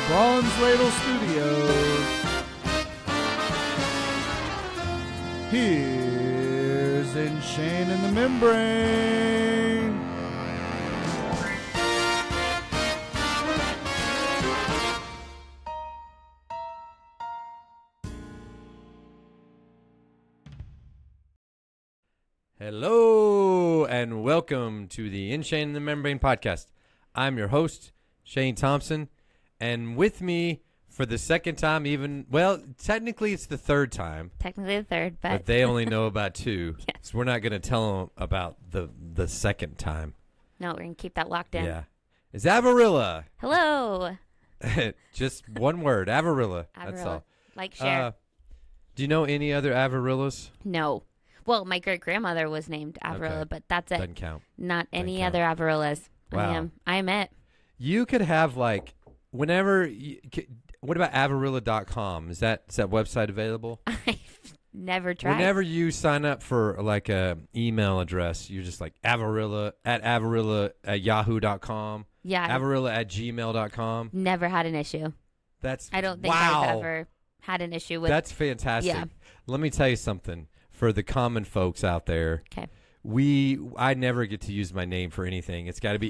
Bronze Ladle Studios. Here's In Shane and the Membrane. Hello and welcome to the In Shane and the Membrane podcast. I'm your host, Shane Thompson, and with me for the second time, technically it's the third time. Technically the third, but they only know about two. Yeah. So we're not going to tell them about the second time. no, we're going to keep that locked in. Yeah. It's Avarilla. Hello. Just one word, Avarilla. That's Avarilla. all. Like, share. Do you know any other Avarillas? No. Well, my great-grandmother was named Avarilla, Okay. but that's it. Doesn't count. Not Doesn't any count. other Avarillas. Wow. I am it. You could have what about Avarilla.com? Is that website available? I've never tried. Whenever you sign up for like a email address, you're just like Avarilla at yahoo.com, Yeah. Avarilla at gmail.com. Never had an issue. I don't think wow. I've ever had an issue with. That's fantastic. Yeah. Let me tell you something for the common folks out there. Okay. I never get to use my name for anything. It's got to be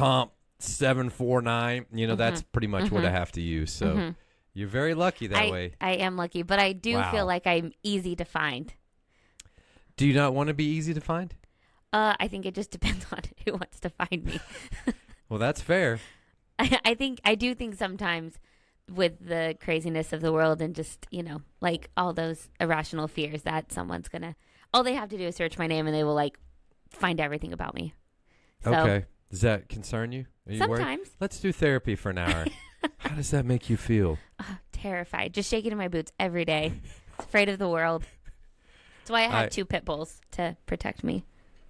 STomp749. That's pretty much what I have to use. So you're very lucky that way. I am lucky, but I do Wow. feel like I'm easy to find. Do you not want to be easy to find? I think it just depends on who wants to find me. Well, that's fair. I do think sometimes with the craziness of the world and just, like all those irrational fears that someone's all they have to do is search my name and they will like find everything about me. So, Okay. Does that concern you? Are you worried? sometimes. Let's do therapy for an hour. How does that make you feel? Terrified. Just shaking in my boots every day. Afraid of the world. That's why I have two pit bulls to protect me.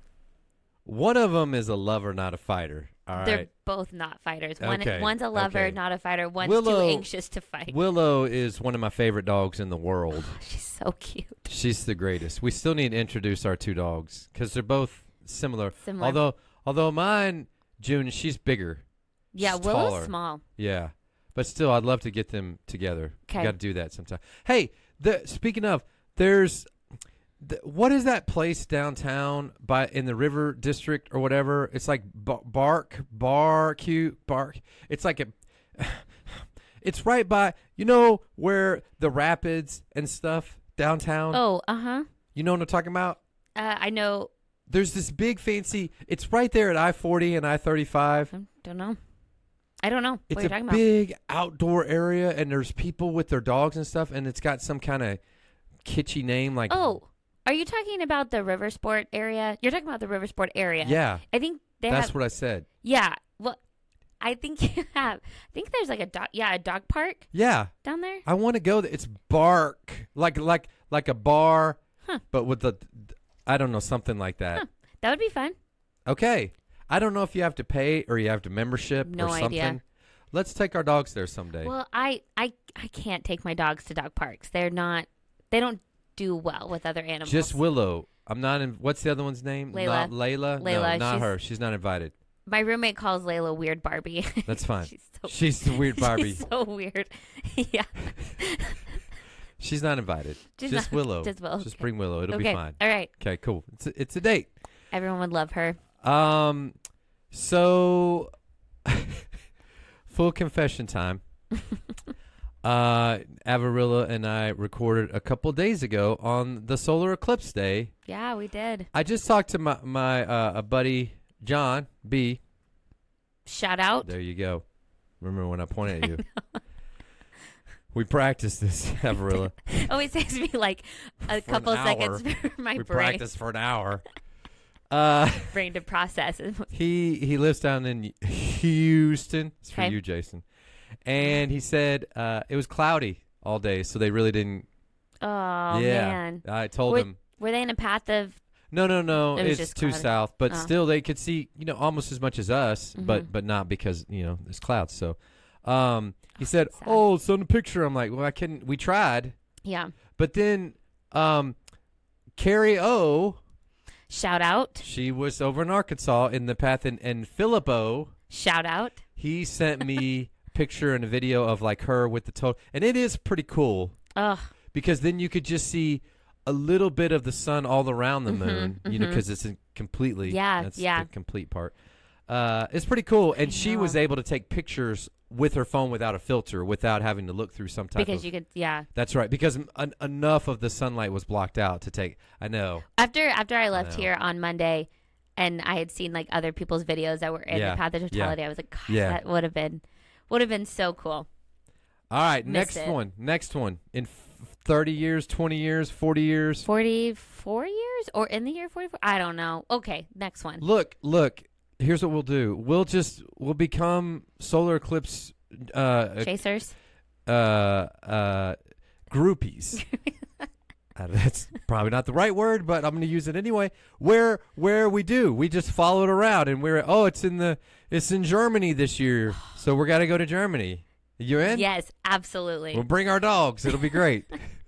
One of them is a lover, not a fighter. All They're right. both not fighters. Okay, One's a lover, okay. not a fighter. One's Willow- too anxious to fight. Willow is one of my favorite dogs in the world. She's so cute. She's the greatest. We still need to introduce our two dogs because they're both similar. Similar. Although mine, June, she's bigger. Yeah, She's Willow's taller. small. Yeah. But still, I'd love to get them together. Okay. We got to do that sometime. Hey, speaking of, what is that place downtown in the River District or whatever? It's like Bark. It's like it's right by, where the rapids and stuff downtown. Oh, uh-huh. You know what I'm talking about? I know. There's this big fancy, it's right there at I-40 and I-35. I don't know. I don't know It's what you're a talking about. big outdoor area, and there's people with their dogs and stuff, and it's got some kind of kitschy name like. Oh, are you talking about the River Sport area? You're talking about the River Sport area. Yeah, I think that's what I said. Yeah. Well, I think you have. I think there's like a dog park Yeah, down there. I want to go there. It's Bark, like a bar, but with I don't know, something like that. Huh. That would be fun. Okay, I don't know if you have to pay or you have to membership No or something. idea. Let's take our dogs there someday. Well, I can't take my dogs to dog parks. They don't do well with other animals. Just Willow. I'm not in. What's the other one's name? Layla. Not Layla. No, Layla, not she's- her. She's not invited. My roommate calls Layla Weird Barbie. That's fine. She's She's the weird Barbie. She's so weird. Yeah. She's not invited. She's Just not- Willow. just Willow. Just Okay. bring Willow. It'll Okay. be fine. All right. Okay, cool. It's a date. Everyone would love her. So full confession time. Avarilla and I recorded a couple days ago on the solar eclipse day. Yeah, we did. I just talked to my a buddy John B. Shout out. There you go. Remember when I pointed at you? We practiced this, Avarilla. Always takes me like a For couple an hour. seconds for my We brain practiced for an hour. to process. He lives down in Houston. It's for Okay. you, Jason. And he said it was cloudy all day, so they really didn't. Oh, yeah, man. I told him. Were they in a path of... No. It was It's just too cloudy. south, but Oh. still they could see, almost as much as us, Mhm. but not because there's clouds. So, he said, sad. "Oh, send a picture." I'm like, "Well, I couldn't." We tried, Yeah. but then, Carrie O. Shout out. She was over in Arkansas in the path, and Philip O. Shout out. He sent me picture and a video of like her with the total, and it is pretty cool Ugh. because then you could just see a little bit of the sun all around the moon, you know, because it's completely that's the complete part. It's pretty cool, and she was able to take pictures with her phone without a filter, without having to look through some type because you could That's right, because enough of the sunlight was blocked out to take. I know. After I left here on Monday, and I had seen like other people's videos that were in the path of totality, I was like, gosh, that would have been so cool. All right, next one. In 30 years, 20 years, 40 years, 44 years, or in the year 44. I don't know. Okay, next one. Look. Here's what we'll do. We'll become solar eclipse chasers. Groupies. That's probably not the right word, but I'm going to use it anyway. Where we just follow it around, and it's in Germany this year, so we're got to go to Germany. You in? Yes, absolutely. We'll bring our dogs. It'll be great.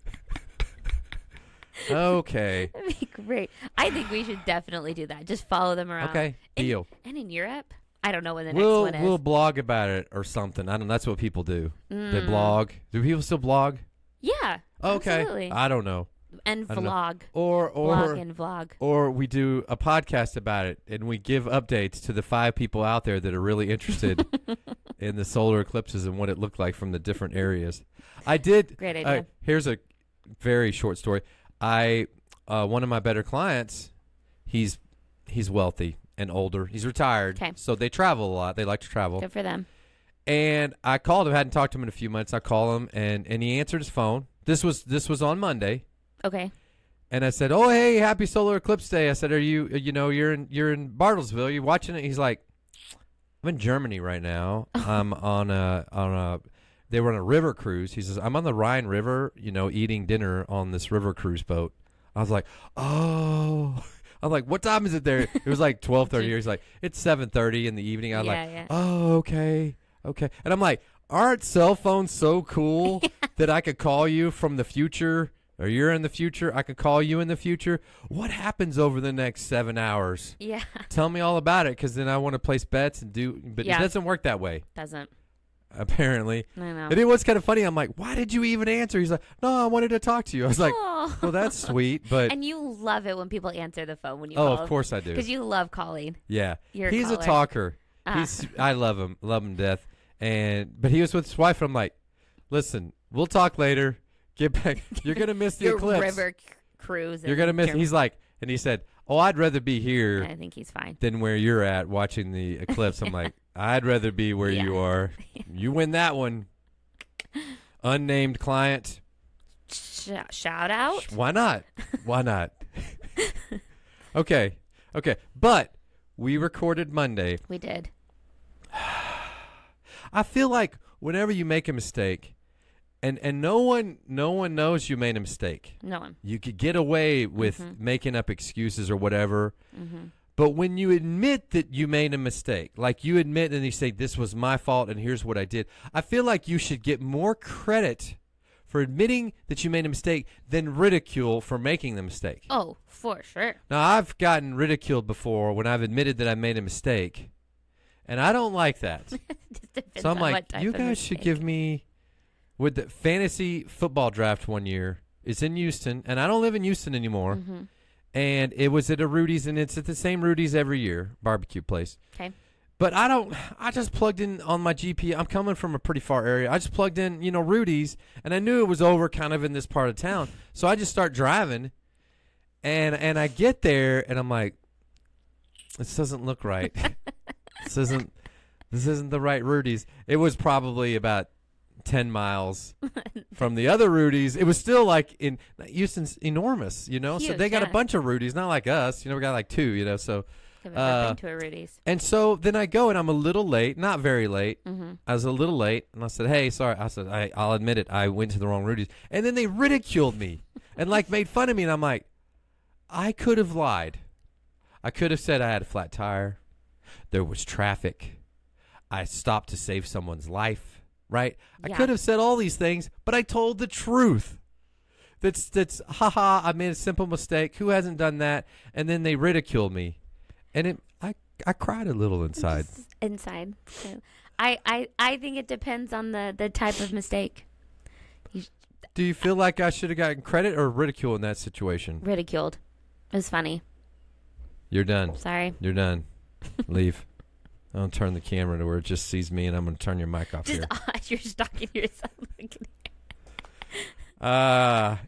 Okay. That'd be great. I think we should definitely do that. Just follow them around. Okay, deal. And in Europe, I don't know when the next one is. We'll blog about it or something. I don't know. That's what people do. They blog. Do people still blog? Yeah. Okay. Absolutely. I don't know. And vlog. Or blog and vlog. Or we do a podcast about it, and we give updates to the 5 people out there that are really interested in the solar eclipses and what it looked like from the different areas. I did. Great idea. Here's a very short story. One of my better clients, he's wealthy and older. He's retired. Okay. So they travel a lot. They like to travel. Good for them. And I called him. Hadn't talked to him in a few months. I call him, and he answered his phone. This was on Monday. Okay. And I said, "Oh, hey, happy solar eclipse day." I said, "Are you you're in Bartlesville? Are you watching it?" He's like, "I'm in Germany right now. I'm on a they were on a river cruise." He says, "I'm on the Rhine River, eating dinner on this river cruise boat." I was like, "Oh." I'm like, "What time is it there?" It was like 12:30. He's like, "It's 7:30 in the evening." I was "Oh, okay." And I'm like, "Aren't cell phones so cool that I could call you from the future, or you're in the future? I could call you in the future. What happens over the next 7 hours? Yeah. Tell me all about it, because then I want to place bets and do." But it doesn't work that way. Doesn't. Apparently. I know. And it was kind of funny. I'm like, "Why did you even answer?" He's like, "No, I wanted to talk to you." I was like, Aww. "Well, that's sweet." But and you love it when people answer the phone when you call. Of course I do. Because you love calling. Yeah. You're He's a caller. talker. I love him to death. But he was with his wife, and I'm like, "Listen, we'll talk later. Get back. You're gonna miss the Your eclipse. river cruise. You're gonna miss." Germany. He's like, and he said, "Oh, I'd rather be here I think he's fine. than where you're at watching the eclipse." I'm like, "I'd rather be where you are. You win that one." Unnamed client. Shout out. Why not? Why not? Okay. But we recorded Monday. We did. I feel like whenever you make a mistake, and no one knows you made a mistake. No one. You could get away with making up excuses or whatever. Mm-hmm. But when you admit that you made a mistake, like you admit and you say, "This was my fault and here's what I did," I feel like you should get more credit for admitting that you made a mistake than ridicule for making the mistake. Oh, for sure. Now, I've gotten ridiculed before when I've admitted that I made a mistake, and I don't like that. Just depends So I'm on like, what type you of guys should mistake. give me, with the fantasy football draft one year, it's in Houston, and I don't live in Houston anymore. Mm-hmm. And it was at a Rudy's, and it's at the same Rudy's every year, barbecue place. Okay. But I just plugged in on my GPS. I'm coming from a pretty far area. I just plugged in, Rudy's, and I knew it was over kind of in this part of town. So I just start driving, and I get there, and I'm like, this doesn't look right. This isn't the right Rudy's. It was probably about 10 miles from the other Rudy's. It was still like in Houston's enormous, so Huge, they got a yeah. bunch of Rudy's, not like us. We got like 2, so. Have been to a Rudy's. And so then I go, and I'm a little late, not very late. Mm-hmm. I was a little late, and I said, "Hey, sorry." I said, I'll admit it. I went to the wrong Rudy's. And then they ridiculed me and made fun of me. And I'm like, I could have lied. I could have said I had a flat tire. There was traffic. I stopped to save someone's life, right? I Yeah. could have said all these things, but I told the truth. That's haha, I made a simple mistake. Who hasn't done that? And then they ridiculed me. And I cried a little inside. inside. So I think it depends on the type of mistake. Do you feel like I should have gotten credit or ridicule in that situation? Ridiculed. It was funny. You're done. Sorry. You're done. Leave. I'm going to turn the camera to where it just sees me, and I'm going to turn your mic off Just here. you're stalking yourself. Sorry.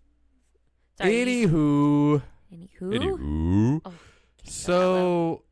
Anywho. Oh, So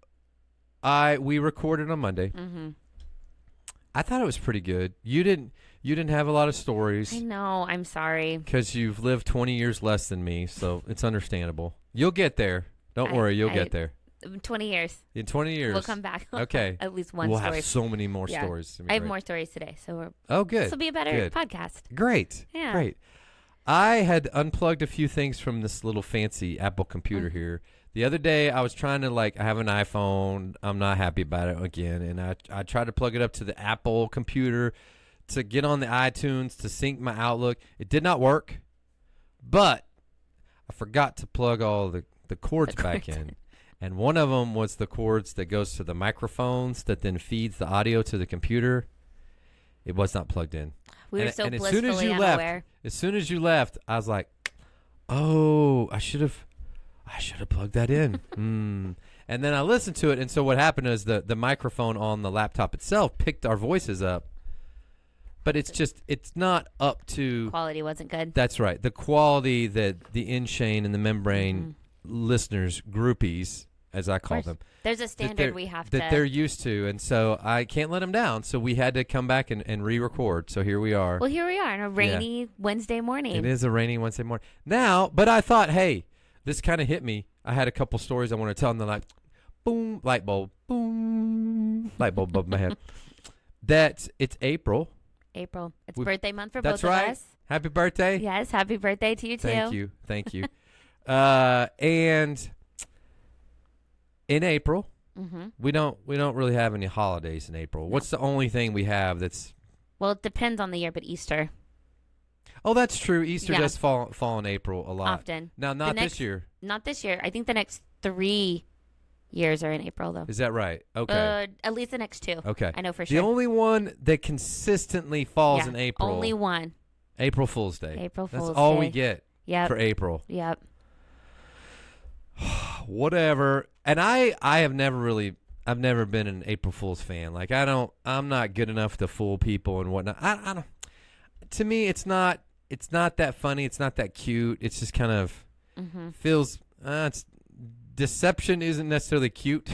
we recorded on Monday. mm-hmm. I thought it was pretty good. You didn't have a lot of stories I know. I'm sorry. because you've lived 20 years less than me, so it's understandable. You'll get there. Don't worry, you'll get there. 20 years. In 20 years. We'll come back. Okay. At least one We'll story. have so many more Yeah. stories. I have more stories today, so Oh, good. this will be a better Good. podcast. Great. Yeah. Great. I had unplugged a few things from this little fancy Apple computer here. The other day, I was trying to, I have an iPhone. I'm not happy about it again. And I tried to plug it up to the Apple computer to get on the iTunes to sync my Outlook. It did not work. But I forgot to plug all the cords back in. And one of them was the cords that goes to the microphones that then feeds the audio to the computer. It was not plugged in. We were And- so and as blissfully soon as you unaware. As soon as you left, I was like, "Oh, I should have plugged that in." And then I listened to it, and so what happened is the microphone on the laptop itself picked our voices up, but it's not up to. Quality wasn't good. That's right, the quality that the In-Shane and the Membrane listeners, groupies, as I call them, There's a that standard we have that to. they're used to, and so I can't let them down. So we had to come back and re-record. So here we are. Well, here we are on a rainy Wednesday morning. It is a rainy Wednesday morning now, but I thought, hey, this kind of hit me. I had a couple stories I want to tell, and they're like, boom, light bulb, boom, light bulb above my head. That it's April. April. It's We- birthday month for That's both right. of us. Happy birthday! Yes, happy birthday to you too. Thank you. And in April, we don't really have any holidays in April. What's the only thing we have that's? Well, it depends on the year, but Easter Oh, that's true. Easter Yeah. does fall in April a lot. often. Now, not next- this year. Not this year. I think the next 3 years are in April, though. Is that right? Okay. At least the next 2. Okay. I know for The sure. only one that consistently falls Yeah, in April. Only one. April Fool's Day. April Fool's That's all we Day. get Yep. for April. Yep. Whatever. And I've never been an April Fool's fan. I'm not good enough to fool people and whatnot. I don't. To me, it's not that funny. It's not that cute. It's just kind of feels. It's deception isn't necessarily cute.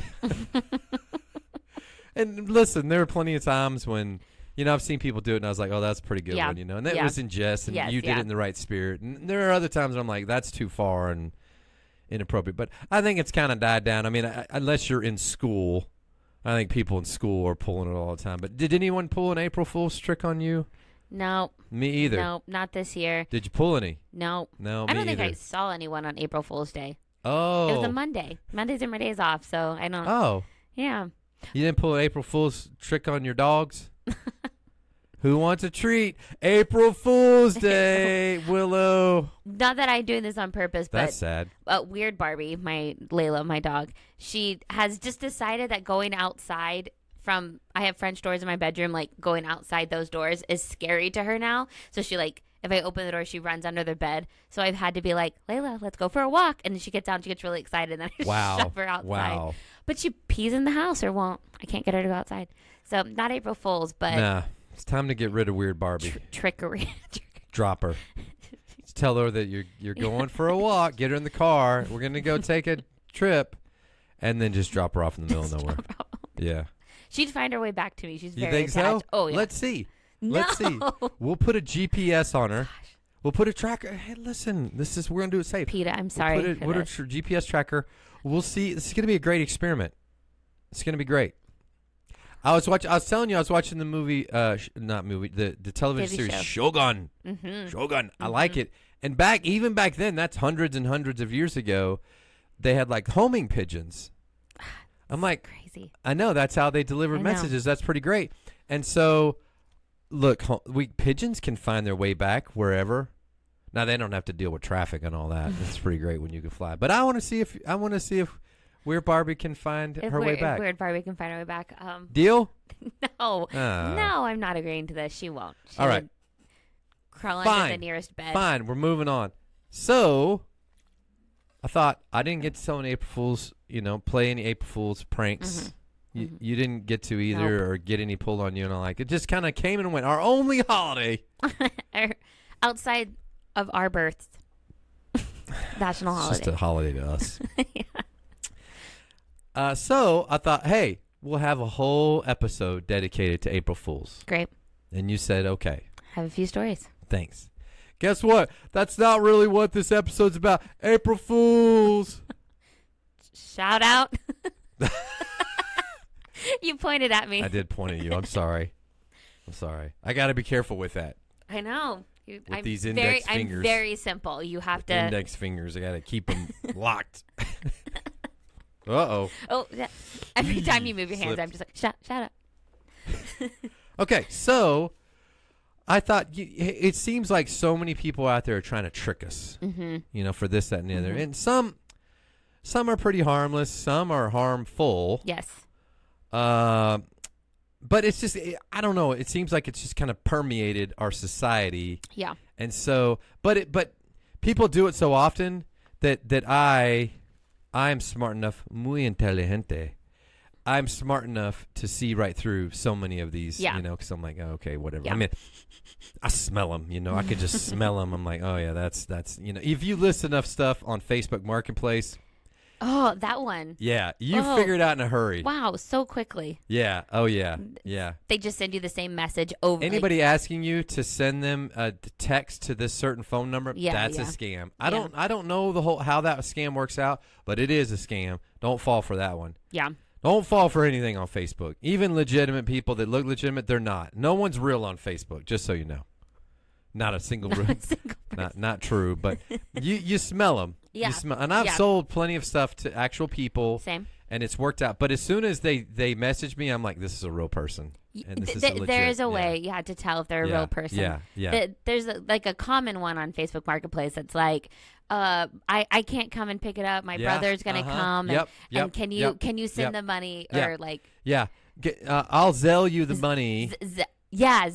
And listen, there are plenty of times when I've seen people do it, and I was like, "Oh, that's a pretty good Yeah. one," and that Yeah. was in jest, and Yes, you did yeah. it in the right spirit. And there are other times I'm like, "That's too far and inappropriate." But I think it's kind of died down. I mean, unless you're in school, I think people in school are pulling it all the time. But did anyone pull an April Fool's trick on you? No. Me either. No, not this year. Did you pull any? No. No, I don't me think either. I saw anyone on April Fool's Day. Oh. It was a Monday. Mondays are my days off, so I don't. Oh. Yeah. You didn't pull an April Fool's trick on your dogs? Who wants a treat? April Fool's Day, Willow. Not that I'm doing this on purpose, That's sad. but Weird Barbie, my Layla, my dog, she has just decided that going outside from, I have French doors in my bedroom, like going outside those doors is scary to her now. So she if I open the door, she runs under the bed. So I've had to be like, Layla, let's go for a walk. And then she gets out and she gets really excited. And then I just Wow. shove her outside. Wow. But she pees in the house or won't. I can't get her to go outside. So not April Fool's, but Nah. It's time to get rid of Weird Barbie. trickery. Drop her. Just tell her that you're going for a walk. Get her in the car. We're gonna go take a trip, and then just drop her off in the middle of nowhere. Yeah. She'd find her way back to me. She's You very think attached. so? Oh yeah. Let's see. No. Let's see. We'll put a GPS on her. We'll put a tracker. Hey, listen. We're gonna do it safe. PETA, I'm sorry. We'll put a GPS tracker. We'll see. This is gonna be a great experiment. It's gonna be great. I was telling you, I was watching the movie. The television TV series show. Shogun. Shogun. I like it. And even back then, that's hundreds and hundreds of years ago. They had like homing pigeons. I'm like, crazy. I know that's how they delivered I know. messages. That's pretty great. And so, look, pigeons can find their way back wherever. Now they don't have to deal with traffic and all that. It's pretty great when you can fly. But I want to see if where Barbie can find her way back. Weird Barbie can find her way back. Deal? No, no, I'm not agreeing to this. She won't. She All right. would crawl under the nearest bed. Fine, we're moving on. So, I thought I didn't get to tell any April Fools, play any April Fools pranks. You didn't get to either, or get any pulled on you, and it just kind of came and went. Our only holiday outside of our births, national holiday. It's just a holiday to us. So I thought, hey, we'll have a whole episode dedicated to April Fools. Great. And you said, okay. Have a few stories. Thanks. Guess what? That's not really what this episode's about. April Fools. Shout out. You pointed at me. I did point at you. I'm sorry. I got to be careful with that. I know. With these index fingers. I'm very simple. You have with to. Index fingers. I got to keep them locked. Uh-oh. Oh, every time you move your hands, Slipped. I'm just like, shut up. Okay, so I thought it seems like so many people out there are trying to trick us, for this, that, and the other. And some are pretty harmless. Some are harmful. Yes. But it's just, I don't know. It seems like it's just kind of permeated our society. Yeah. And so, but people do it so often that I'm smart enough, muy inteligente. I'm smart enough to see right through so many of these, because I'm like, oh, okay, whatever. Yeah. I mean, I smell them, I could just smell them. I'm like, oh yeah, that's, if you list enough stuff on Facebook Marketplace. Oh, that one. Yeah. You figure it out in a hurry. Wow. So quickly. Yeah. Oh yeah. Yeah. They just send you the same message over. Anybody asking you to send them a text to this certain phone number, that's a scam. I don't know how that scam works out, but it is a scam. Don't fall for that one. Yeah. Don't fall for anything on Facebook. Even legitimate people that look legitimate, they're not. No one's real on Facebook, just so you know. Not a single room. Not true, but you smell them. Yeah. And I've sold plenty of stuff to actual people. Same. And it's worked out. But as soon as they message me, I'm like, this is a real person. And this is legit. There is a way, to tell if they're a real person. Yeah. There's a common one on Facebook Marketplace that's like, I can't come and pick it up. My brother's gonna come. And can you send the money or like? Yeah. I'll Zelle you the money. Yeah.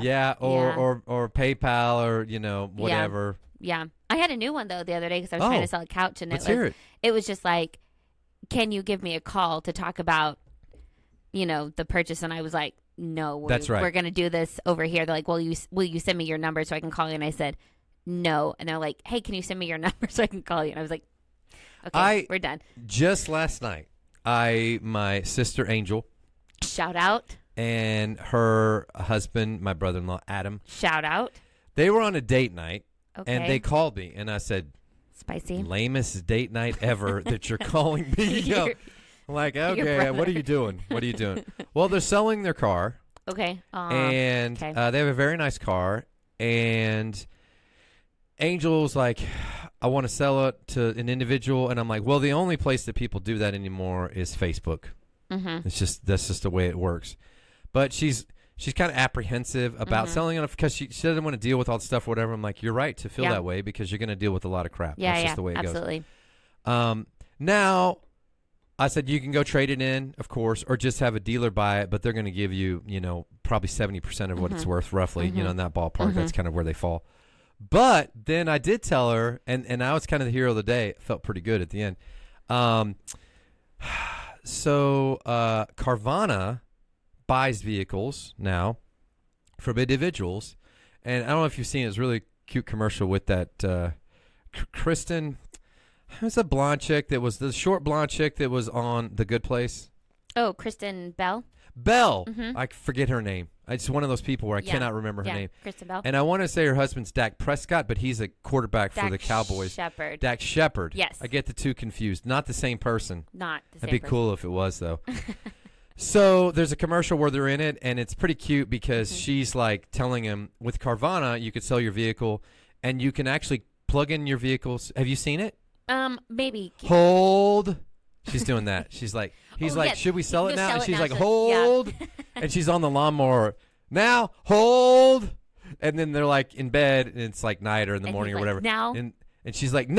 Or PayPal or whatever. Yeah. I had a new one though the other day because I was trying to sell a couch, and it was just like, can you give me a call to talk about, the purchase? And I was like, no, that's right. We're going to do this over here. They're like, will you send me your number so I can call you? And I said, no. And they're like, hey, can you send me your number so I can call you? And I was like, okay, we're done. Just last night, my sister Angel. Shout out. And her husband, my brother-in-law, Adam. Shout out. They were on a date night. Okay. And they called me, and I said, spicy. Lamest date night ever that you're calling me. I'm like, okay, what are you doing? Well, they're selling their car. Okay. And they have a very nice car. And Angel's like, I want to sell it to an individual. And I'm like, well, the only place that people do that anymore is Facebook. That's just the way it works. But she's kind of apprehensive about selling it because she doesn't want to deal with all the stuff or whatever. I'm like, you're right to feel that way because you're going to deal with a lot of crap. That's just the way it absolutely. goes. Now, I said you can go trade it in, of course, or just have a dealer buy it, but they're going to give you, probably 70% of what it's worth, roughly, in that ballpark. That's kind of where they fall. But then I did tell her, and I was kind of the hero of the day. It felt pretty good at the end. So Carvana buys vehicles now from individuals, and I don't know if you've seen it. It's a really cute commercial with that Kristen. Who's a blonde chick that was the short blonde chick that was on The Good Place? Oh, Kristen Bell. I forget her name. It's one of those people where I cannot remember her name. Kristen Bell. And I want to say her husband's Dak Prescott, but he's a quarterback for the Cowboys. Dak Shepard. Yes. I get the two confused. Not the same person. Not the same That'd be cool if it was, though. So there's a commercial where they're in it, and it's pretty cute because she's like telling him, with Carvana, you could sell your vehicle, and you can actually plug in your vehicles. Have you seen it? Maybe. Hold. She's doing that. She's like, he's like, should we sell it now? And she's like, hold. And she's on the lawnmower. Now, hold. And then they're like in bed, and it's like night or in the morning or whatever. Now. And she's like, now.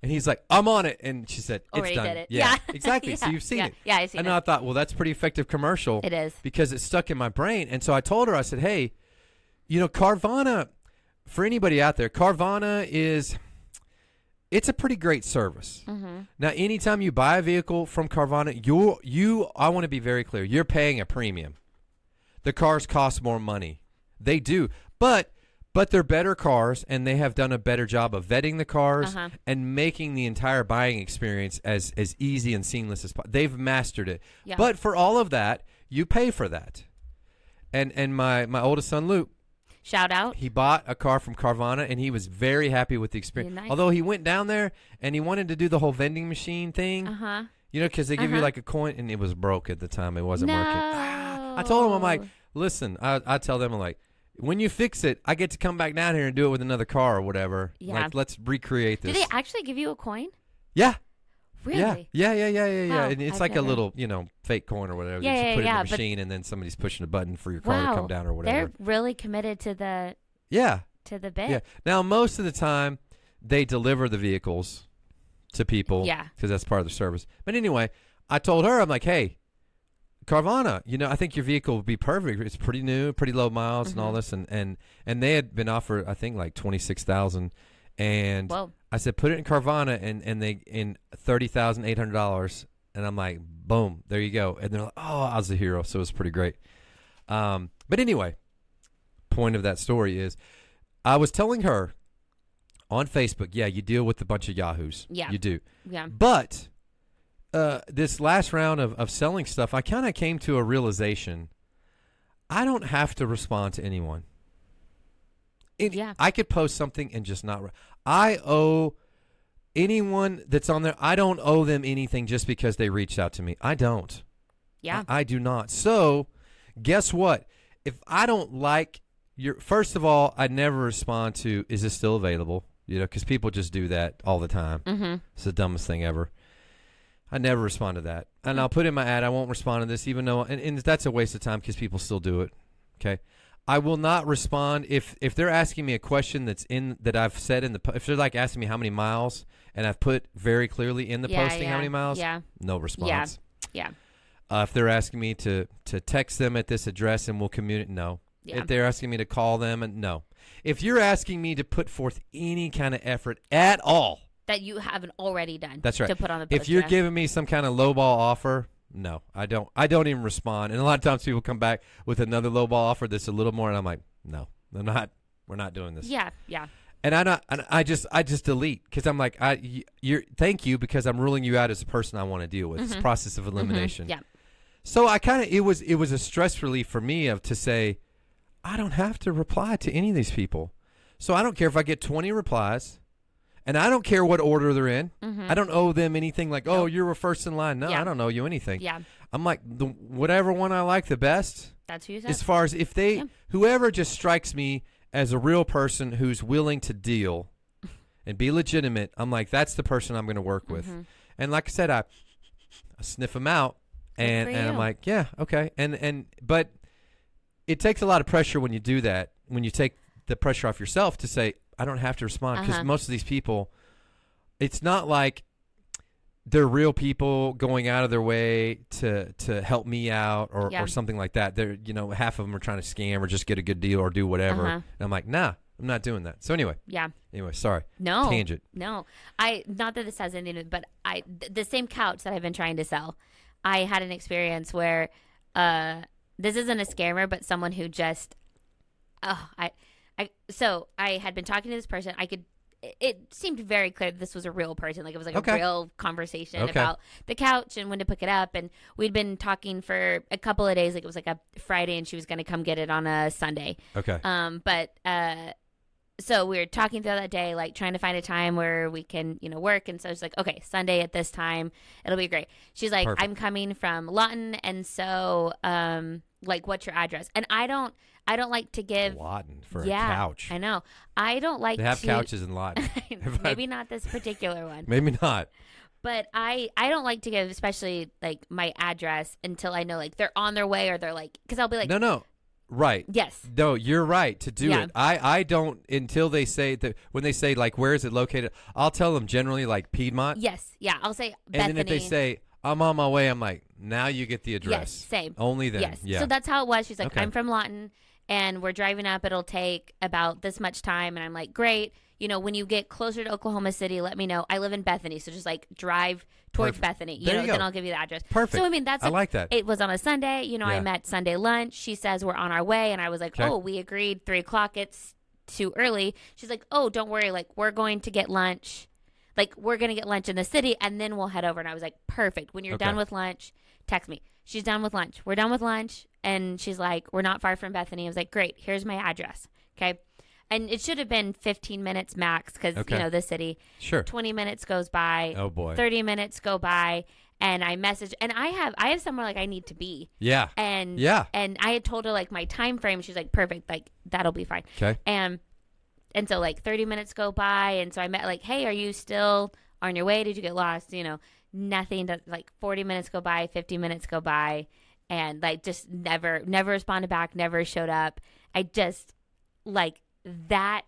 And he's like, I'm on it. And she said, it's Already done. did it. Yeah, Yeah. exactly. Yeah. So you've seen Yeah. it. Yeah, I've seen And it. I thought, well, that's pretty effective commercial. It is. Because it stuck in my brain. And so I told her, I said, hey, Carvana, for anybody out there, Carvana it's a pretty great service. Mm-hmm. Now, anytime you buy a vehicle from Carvana, I want to be very clear, you're paying a premium. The cars cost more money. They do. But they're better cars, and they have done a better job of vetting the cars and making the entire buying experience as easy and seamless as possible. They've mastered it. Yeah. But for all of that, you pay for that. And my oldest son, Luke, Shout out. he bought a car from Carvana, and he was very happy with the experience. Yeah, nice. Although he went down there, and he wanted to do the whole vending machine thing. Uh-huh. Because they give you like a coin, and it was broke at the time. It wasn't working. I told him, I'm like, listen, I tell them, I'm like, when you fix it, I get to come back down here and do it with another car or whatever. Yeah. Like, let's recreate this. Do they actually give you a coin? Yeah. Really? Yeah. Wow, And it's I've like never- a little, fake coin or whatever. Yeah, that you yeah, put yeah, in the but- machine, and then somebody's pushing a button for your car to come down or whatever. They're really committed to the Yeah. bit. Yeah. Now, most of the time, they deliver the vehicles to people. Yeah. Because that's part of the service. But anyway, I told her, I'm like, hey, Carvana, I think your vehicle would be perfect. It's pretty new, pretty low miles and all this. And they had been offered, I think, like $26,000. And Whoa. I said, put it in Carvana and they in $30,800. And I'm like, boom, there you go. And they're like, oh, I was a hero. So it was pretty great. But anyway, point of that story is I was telling her on Facebook, yeah, you deal with a bunch of yahoos. Yeah. You do. Yeah. But this last round of selling stuff, I kind of came to a realization. I don't have to respond to anyone. Yeah. I could post something and just not. I owe anyone that's on there. I don't owe them anything just because they reached out to me. I don't. Yeah. I do not. So, guess what? If I don't like first of all, I never respond to, is this still available? Because people just do that all the time. Mm-hmm. It's the dumbest thing ever. I never respond to that. And I'll put in my ad, I won't respond to this, even though, and that's a waste of time because people still do it. Okay. I will not respond if they're asking me a question that I've said if they're like asking me how many miles and I've put very clearly in the posting how many miles, no response. Yeah. If they're asking me to text them at this address and we'll communicate, no. Yeah. If they're asking me to call them, and no. If you're asking me to put forth any kind of effort at all, That you haven't already done. that's right. To put on the poster. If you're giving me some kind of lowball offer, no, I don't even respond. And a lot of times people come back with another lowball offer that's a little more, and I'm like, no, we're not doing this. Yeah. And I just delete because I'm like, thank you, because I'm ruling you out as a person I want to deal with. It's a process of elimination. Yeah. So I kind of it was a stress relief for me to say, I don't have to reply to any of these people. So I don't care if I get 20 replies, and I don't care what order they're in. I don't owe them anything like, oh, you're first in line. No, Yeah. I don't owe you anything. Yeah. I'm like, whatever one I like the best, That's who you said. as far as if whoever just strikes me as a real person who's willing to deal and be legitimate, I'm like, that's the person I'm going to work with. And like I said, I sniff them out, and I'm you. like, yeah, okay. But it takes a lot of pressure when you do that, when you take the pressure off yourself to say, I don't have to respond, because most of these people, it's not like they're real people going out of their way to help me out or something like that. They're, half of them are trying to scam or just get a good deal or do whatever. And I'm like, nah, I'm not doing that. So anyway, sorry. No. Tangent. No. Not that this has anything to do, but the same couch that I've been trying to sell, I had an experience where this isn't a scammer, but someone who just so I had been talking to this person. It seemed very clear that this was a real person. Like, it was like a real conversation about the couch and when to pick it up. And we'd been talking for a couple of days. Like, it was like a Friday, and she was going to come get it on a Sunday. Okay. So we were talking throughout that day, like trying to find a time where we can, work. And so it's like, okay, Sunday at this time, it'll be great. She's like, Perfect. I'm coming from Lawton, and so like, what's your address? And I don't like to give Lawton for a couch. I know. I don't like They have to couches in Lawton. maybe not this particular one. Maybe not. But I don't like to give, especially like my address, until I know like they're on their way, or they're like, because I'll be like, No. Right. Yes. No, you're right to do Yeah. it. I don't until they say that when they say like where is it located, I'll tell them generally like Piedmont. Yes. Yeah. I'll say And Bethany. then if they say I'm on my way, I'm like, now you get the address. Yes, same. Only then. Yes. Yeah. So that's how it was. She's like, Okay. I'm from Lawton and we're driving up. It'll take about this much time. And I'm like, great. You know, when you get closer to Oklahoma City, let me know. I live in Bethany. So just like drive towards Perfect. Bethany. There you go. Then I'll give you the address. Perfect. So, I mean, that's I like that. It was on a Sunday. You know, Yeah. I met Sunday lunch. She says we're on our way. And I was like, Okay. oh, we agreed 3:00. It's too early. She's like, oh, don't worry. Like, we're going to get lunch. Like, we're going to get lunch in the city and then we'll head over. And I was like, perfect. When you're Okay. done with lunch, text me. She's done with lunch. We're done with lunch. And she's like, we're not far from Bethany. I was like, great. Here's my address. Okay. And it should have been 15 minutes max because, Okay. you know, the city. Sure. 20 minutes goes by. Oh boy. 30 minutes go by. And I message. And I have somewhere like I need to be. Yeah. And Yeah. and I had told her like my time frame. She's like, perfect. Like, that'll be fine. Okay. And so like 30 minutes go by. And so I met like, hey, are you still on your way? Did you get lost? You know, nothing. Like 40 minutes go by, 50 minutes go by. And like just never responded back, never showed up. I just like that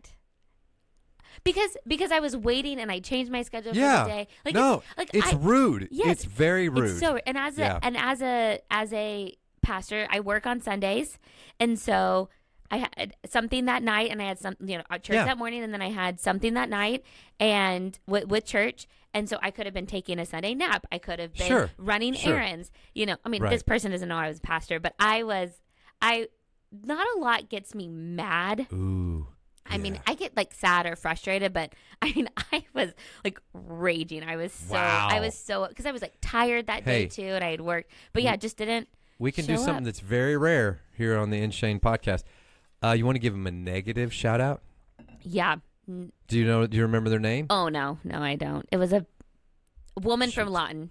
because I was waiting and I changed my schedule Yeah. for the day. Like No, it's I, rude. Yes. It's very rude. It's so and as a pastor, I work on Sundays, and so I had something that night, and I had something, you know, at church Yeah. that morning, and then I had something that night, and with church, and so I could have been taking a Sunday nap. I could have been Sure. running Sure. errands. You know, I mean, Right. this person doesn't know I was a pastor, but not a lot gets me mad. Ooh. I mean, Yeah. I get like sad or frustrated, but I mean, I was like raging. I was so because I was like tired that day Hey. too, and I had worked. But yeah, just didn't. We can do show something up. that's very rare here on the InShane podcast. You want to give them a negative shout out? Yeah. Do you remember their name? Oh no, I don't. It was a woman from Shoot. Lawton.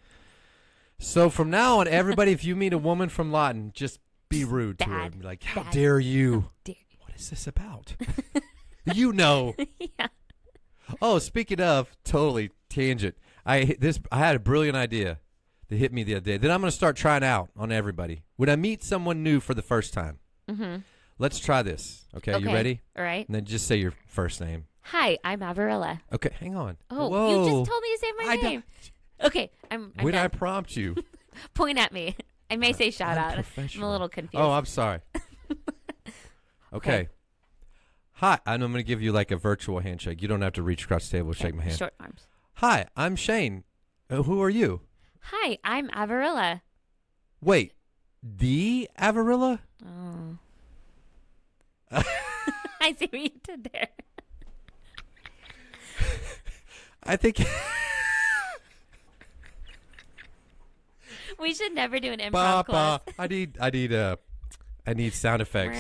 So from now on, everybody, if you meet a woman from Lawton, just be rude to her. Bad. And be like, how Bad. dare you? Dare What is this about? You know. yeah. Oh, speaking of, totally tangent. I had a brilliant idea that hit me the other day that I'm going to start trying out on everybody. When I meet someone new for the first time, Mm-hmm. let's try this. Okay, you ready? All right. And then just say your first name. Hi, I'm Avarilla. Okay, hang on. Oh, Whoa. you just told me to say my I don't- name. Okay, I'm When I done. prompt you. Point at me. I may say shout out. I'm a Unprofessional. little confused. Oh, I'm sorry. Okay. Hi, and I'm going to give you like a virtual handshake. You don't have to reach across the table and Okay, shake my hand. Short arms. Hi, I'm Shane. Who are you? Hi, I'm Avarilla. Wait, the Avarilla? Oh. I see what you did there. I think. We should never do an improv class. I need sound effects.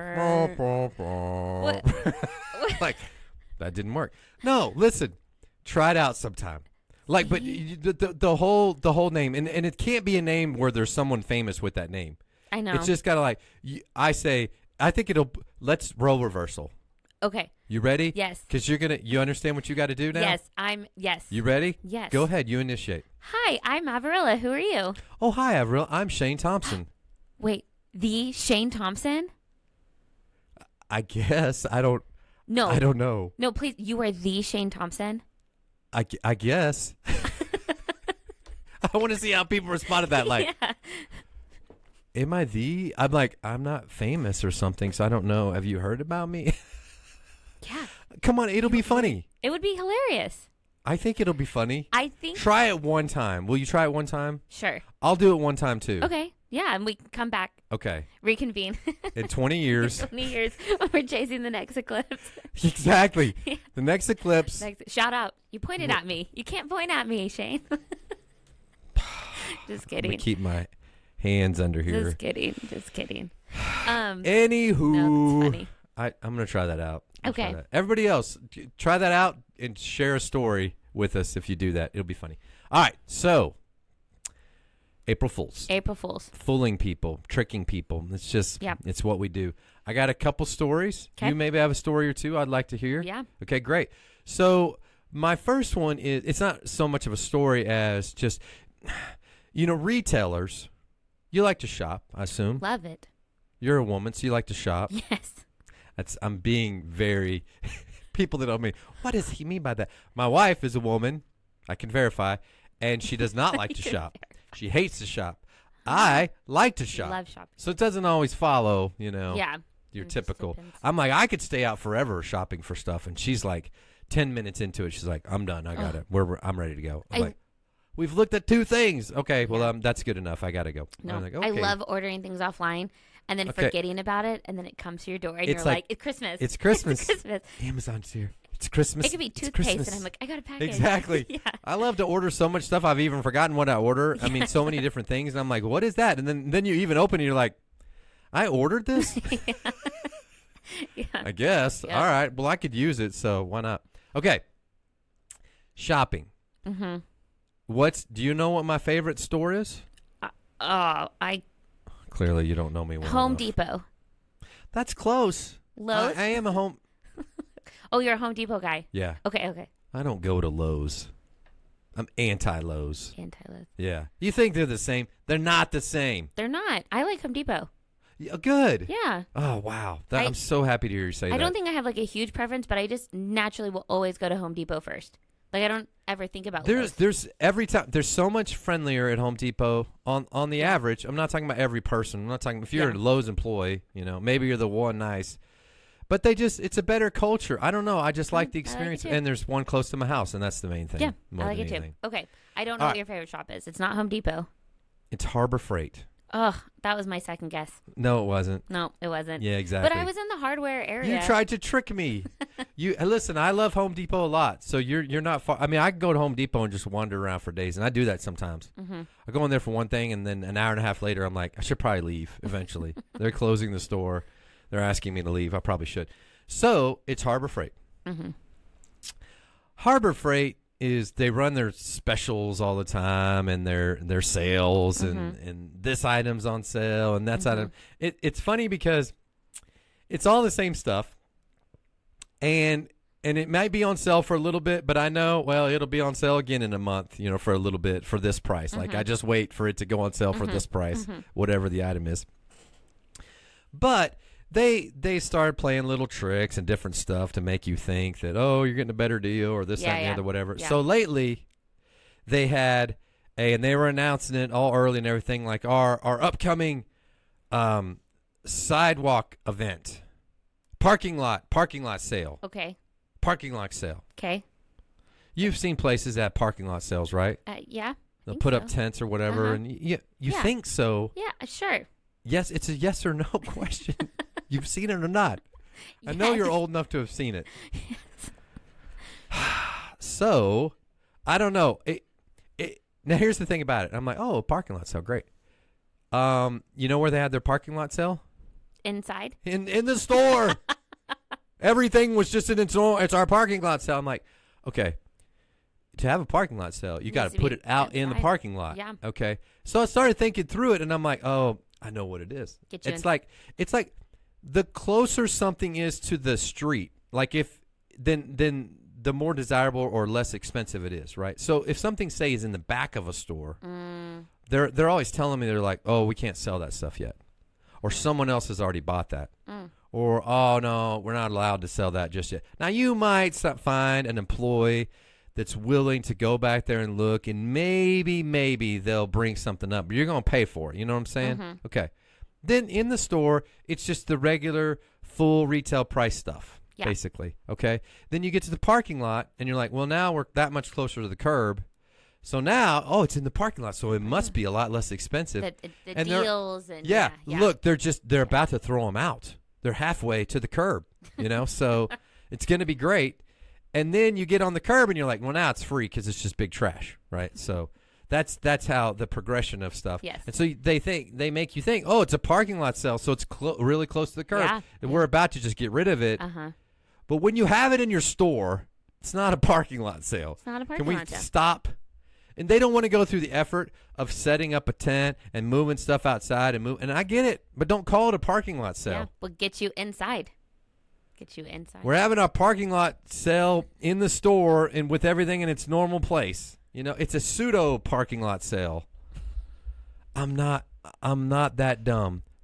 What? Like that didn't work. No, listen. Try it out sometime. Like, but the whole name, and it can't be a name where there's someone famous with that name. I know. It's just gotta like I think it'll. Let's role reversal. Okay. You ready? Yes. Because you understand what you got to do now. Yes. You ready? Yes. Go ahead. You initiate. Hi, I'm Avarilla. Who are you? Oh, hi, Avril. I'm Shane Thompson. Wait, the Shane Thompson? I guess I don't No. know. No, please. You are the Shane Thompson? I guess. I want to see how people respond to that. Like, yeah. am I the? I'm like, I'm not famous or something, so I don't know. Have you heard about me? Yeah. Come on, it'll be funny. It would be hilarious. I think it'll be funny. I think. Try it one time. Will you try it one time? Sure. I'll do it one time too. Okay. Yeah, and we can come back, Okay. reconvene. In 20 years. 20 years when we're chasing the next eclipse. Exactly. The next eclipse. Shout out. You pointed at me. You can't point at me, Shane. Just Let me kidding. keep my hands under here. Just kidding. Anywho, No, that's funny. I'm going to try that out. I'll try Okay. that. Everybody else, try that out and share a story with us if you do that. It'll be funny. All right. So, April Fools. April Fools. Fooling people, tricking people. It's just, Yep. it's what we do. I got a couple stories. 'Kay. You maybe have a story or two I'd like to hear. Yeah. Okay, great. So, my first one is, it's not so much of a story as just, retailers, you like to shop, I assume. Love it. You're a woman, so you like to shop. Yes. I'm being very people that know me. What does he mean by that? My wife is a woman. I can verify, and she does not like to shop. She hates to shop. I like to shop. Love shopping. So it doesn't always follow, Yeah. your It just typical. depends. I'm like, I could stay out forever shopping for stuff, and she's like, 10 minutes into it, she's like, I'm done. I got it. I'm ready to go. I'm like, we've looked at 2 things. Okay, well, that's good enough. I got to go. No, I'm like, I okay. love ordering things offline and then Okay. forgetting about it, and then it comes to your door, and It's you're like, like, it's Christmas. It's Christmas. It's Christmas. Amazon's here. It's Christmas. It could be It's toothpaste, Christmas. and I'm like, I got a package. Exactly. Yeah. I love to order so much stuff. I've even forgotten what I order. I mean, so many different things. And I'm like, what is that? And then you even open it, you're like, I ordered this? Yeah. I guess. Yeah. All right. Well, I could use it, so why not? Okay. Shopping. Mm-hmm. Do you know what my favorite store is? Clearly, you don't know me well Home enough. Depot. That's close. Lowe's? I am a home. Oh, you're a Home Depot guy. Yeah. Okay. I don't go to Lowe's. I'm anti-Lowe's. Anti-Lowe's. Yeah. You think they're the same? They're not the same. They're not. I like Home Depot. Yeah, good. Yeah. Oh, wow. I'm so happy to hear you say that. I don't think I have like a huge preference, but I just naturally will always go to Home Depot first. Like I don't ever think about Lowe's. There's every time there's so much friendlier at Home Depot on the average. I'm not talking about every person. I'm not talking if you're a Lowe's employee, maybe you're the one nice. But it's a better culture. I don't know. I just like the experience. I like it too. And there's one close to my house, and that's the main thing. Yeah, more I like than it too. anything. Okay. I don't know All what right. your favorite shop is. It's not Home Depot. It's Harbor Freight. Oh, that was my second guess. No, it wasn't. No, it wasn't. Yeah, exactly. But I was in the hardware area. You tried to trick me. Listen. I love Home Depot a lot, so you're not far. I mean, I can go to Home Depot and just wander around for days, and I do that sometimes. Mm-hmm. I go in there for one thing, and then an hour and a half later, I'm like, I should probably leave. Eventually, they're closing the store. They're asking me to leave. I probably should. So it's Harbor Freight. Mm-hmm. Harbor Freight they run their specials all the time, and their sales, and this item's on sale, and that's item. It's funny because it's all the same stuff, and it might be on sale for a little bit, but I know, well, it'll be on sale again in a month, for a little bit for this price. Like I just wait for it to go on sale for this price, whatever the item is. But they started playing little tricks and different stuff to make you think that, oh, you're getting a better deal or this, that, and the other, whatever. Yeah. So lately they had and they were announcing it all early and everything, like our upcoming sidewalk event. Parking lot sale. Okay. Parking lot sale. Okay. You've seen places that have parking lot sales, right? Yeah. They'll put up tents or whatever, and you Yeah. think so. Yeah, sure. Yes, it's a yes or no question. You've seen it or not? I know you're Yes. old enough to have seen it. So, I don't know. Now, here's the thing about it. I'm like, oh, parking lot sale, great. You know where they had their parking lot sale? Inside. In the store. Everything was just in its own. It's our parking lot sale. I'm like, okay. To have a parking lot sale, you got Needs to to put be it out in the inside. parking lot. Yeah. Okay. So I started thinking through it, and I'm like, oh, I know what it is. Get you It's in. like the closer something is to the street, like then the more desirable or less expensive it is, right? So if something, say, is in the back of a store, they're always telling me, they're like, oh, we can't sell that stuff yet, or someone else has already bought that. Or, oh, no, we're not allowed to sell that just yet. Now, you might find an employee that's willing to go back there and look, and maybe they'll bring something up. But you're going to pay for it. You know what I'm saying? Okay. Then in the store, it's just the regular full retail price stuff, basically. Okay. Then you get to the parking lot, and you're like, well, now we're that much closer to the curb. So now, oh, it's in the parking lot, so it must be a lot less expensive. The And they're- deals and Yeah, look, they're about to throw them out. They're halfway to the curb, so it's going to be great. And then you get on the curb and you're like, well, now it's free because it's just big trash, right? So that's how the progression of stuff. Yes. And so they make you think, oh, it's a parking lot sale, so it's really close to the curb. Yeah. And we're about to just get rid of it. Uh-huh. But when you have it in your store, it's not a parking lot sale. It's not a Can parking we lot sale. stop? And they don't want to go through the effort of setting up a tent and moving stuff outside and I get it, but don't call it a parking lot sale. Yeah, we'll get you inside. Get you inside. We're having our parking lot sale in the store and with everything in its normal place. It's a pseudo parking lot sale. I'm not that dumb.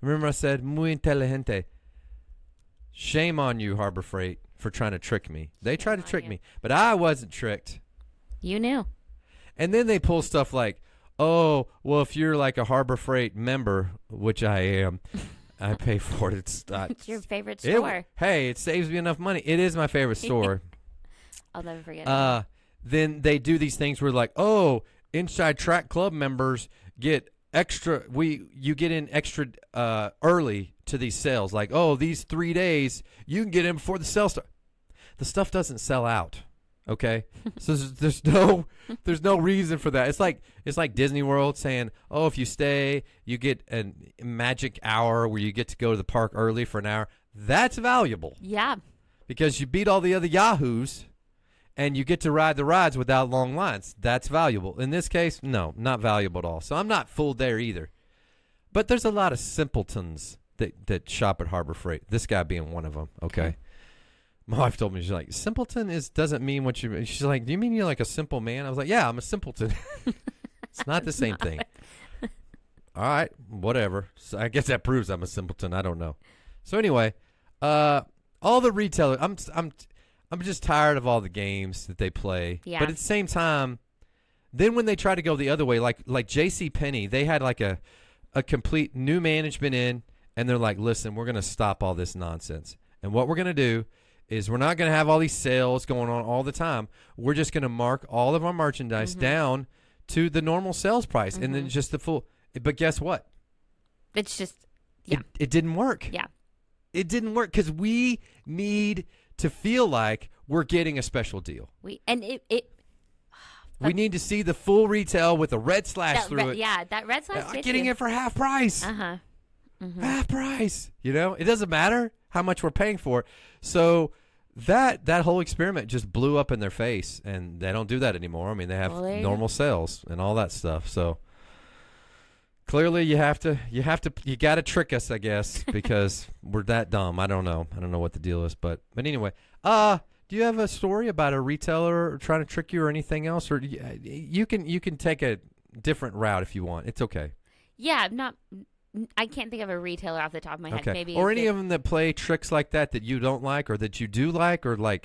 Remember I said, muy inteligente. Shame on you, Harbor Freight, for trying to trick me. They tried to trick me, but I wasn't tricked. You knew. And then they pull stuff like, oh, well, if you're like a Harbor Freight member, which I am, I pay for it. It's your favorite store. Hey, it saves me enough money. It is my favorite store. I'll never forget it. Then they do these things where like, oh, Inside Track Club members get extra. You get in extra early to these sales. Like, oh, these 3 days you can get in before the sale starts. The stuff doesn't sell out. Okay, so there's no reason for that. It's like Disney World saying, oh, if you stay, you get a magic hour where you get to go to the park early for an hour. That's valuable. Yeah. Because you beat all the other yahoos, and you get to ride the rides without long lines. That's valuable. In this case, no, not valuable at all. So I'm not fooled there either. But there's a lot of simpletons that shop at Harbor Freight. This guy being one of them. Okay. My wife told me, she's like, simpleton doesn't mean what you. She's like, do you mean you're like a simple man? I was like, yeah, I'm a simpleton. It's not the same thing. All right, whatever. So I guess that proves I'm a simpleton. I don't know. So anyway, all the retailers, I'm just tired of all the games that they play. Yeah. But at the same time, then when they try to go the other way, like J.C. Penney, they had like a complete new management in, and they're like, listen, we're going to stop all this nonsense. And what we're going to do is we're not going to have all these sales going on all the time. We're just going to mark all of our merchandise down to the normal sales price and then just the full. But guess what? It's just, yeah. It didn't work. Yeah. It didn't work because we need to feel like we're getting a special deal. We need to see the full retail with a red slash through it. Yeah, that red slash. Getting it for half price. Half price. You know, it doesn't matter how much we're paying for it. So that whole experiment just blew up in their face, and they don't do that anymore. I mean, they have normal sales and all that stuff. So clearly, you got to trick us, I guess, because we're that dumb. I don't know what the deal is, but anyway, do you have a story about a retailer trying to trick you or anything else, or you can take a different route if you want. It's okay. Yeah, I can't think of a retailer off the top of my head. Okay. Maybe or any of them that play tricks like that you don't like, or that you do like, or like.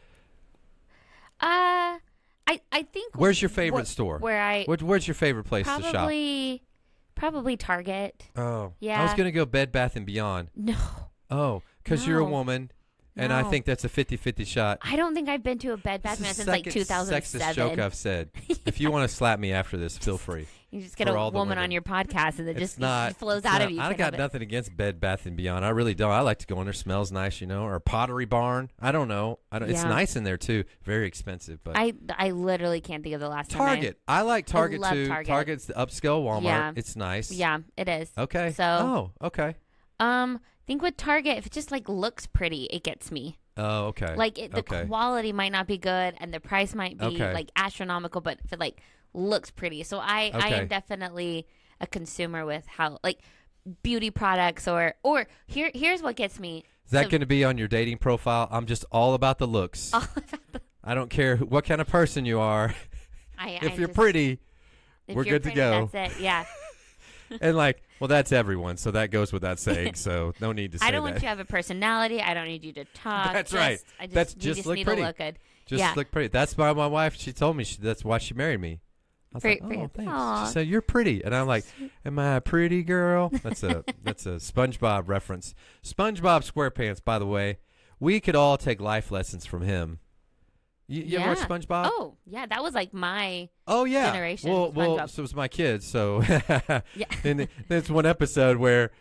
I think. Where's your favorite store? Where's your favorite place to shop? Probably Target. Oh. Yeah. I was gonna go Bed Bath & Beyond. No. Oh, because you're a woman. And I think that's a 50-50 shot. I don't think I've been to a Bed Bath & Beyond since like 2007. Sexist joke I've said. If you want to slap me after this, feel free. You just get a woman on your podcast and it just flows out of you. I got nothing against Bed Bath & Beyond. I really don't. I like to go in there. Smells nice, or Pottery Barn. I don't know. It's nice in there too. Very expensive, but I literally can't think of the last time. Target. I like Target too. Target. Target's the upscale Walmart. Yeah. It's nice. Yeah, it is. Okay. So. Oh, okay. Think with Target, if it just like looks pretty, it gets me. Oh, okay. Like the quality might not be good, and the price might be like astronomical, but if it like looks pretty, so I am definitely a consumer with how like beauty products or here's what gets me. Is that going to be on your dating profile? I'm just all about the looks. I don't care what kind of person you are. If you're pretty, we're good to go. That's it. Yeah. And that's everyone, so that goes without saying, so no need to say that. I don't want you to have a personality. I don't need you to talk. That's right. You just need pretty. to look good. Just look pretty. That's why my wife, she told me that's why she married me. I was like, oh, thanks. Aww. She said, you're pretty. And I'm like, am I a pretty girl? That's a SpongeBob reference. SpongeBob SquarePants, by the way, we could all take life lessons from him. You ever watch SpongeBob? Oh, yeah. That was like my generation. Well, so it was my kids. So yeah. And there's one episode where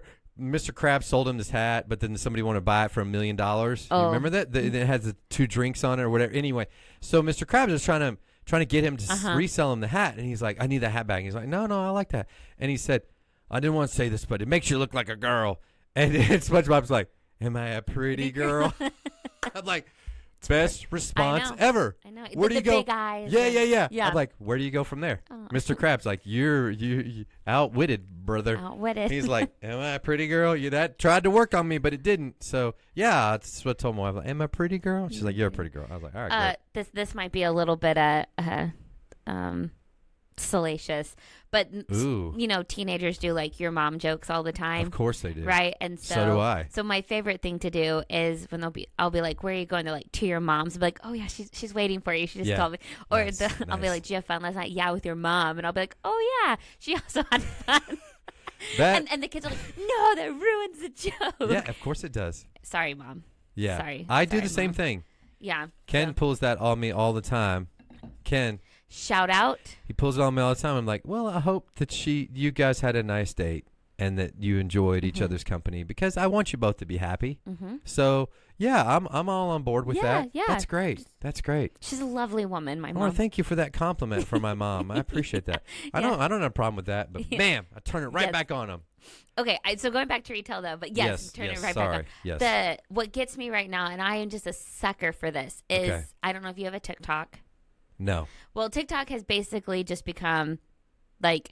Mr. Krabs sold him this hat, but then somebody wanted to buy it for $1 million. Oh. You remember that? It has the 2 drinks on it or whatever. Anyway, so Mr. Krabs is trying to get him to resell him the hat, and he's like, I need that hat back. And he's like, no, I like that. And he said, I didn't want to say this, but it makes you look like a girl. And SpongeBob's like, am I a pretty girl? I'm like, best response ever. I know. Where do you go? Big eyes. Yeah. I'm like, where do you go from there? Oh. Mr. Krabs, like, you outwitted, brother. Outwitted. He's like, am I a pretty girl? That tried to work on me, but it didn't. So, yeah, that's what I told my wife. Like, am I a pretty girl? She's like, you're a pretty girl. I was like, all right, great. This might be a little bit salacious. But Ooh. Teenagers do like your mom jokes all the time. Of course they do. Right. And So do I. So my favorite thing to do is when I'll be like, where are you going? They're like, to your mom's. I'll be like, oh yeah, she's waiting for you. She just called me. Or Nice, I'll be nice. like, did you have fun last night? Yeah, with your mom. And I'll be like, oh yeah, she also had fun. That, and the kids are like, no, that ruins the joke. yeah, of course it does. Sorry, Mom. Yeah. Sorry. I do Sorry, the same Mom. thing. Yeah. Ken So, pulls that on me all the time. Ken, shout out. he pulls it on me all the time. I'm like, well, I hope that you guys had a nice date and that you enjoyed each Mhm. other's company because I want you both to be happy. Mm-hmm. So yeah, I'm all on board with Yeah, that. yeah. That's great. That's great. She's a lovely woman, my I mom. want to thank you for that compliment from my mom. I appreciate that. I don't have a problem with that, but Yeah. bam, I turn it right Yes. back on them. Okay, so going back to retail though, but yes, turn it right sorry. back Yes. on. What gets me right now, and I am just a sucker for this, is Okay. I don't know if you have a TikTok. No. Well, TikTok has basically just become like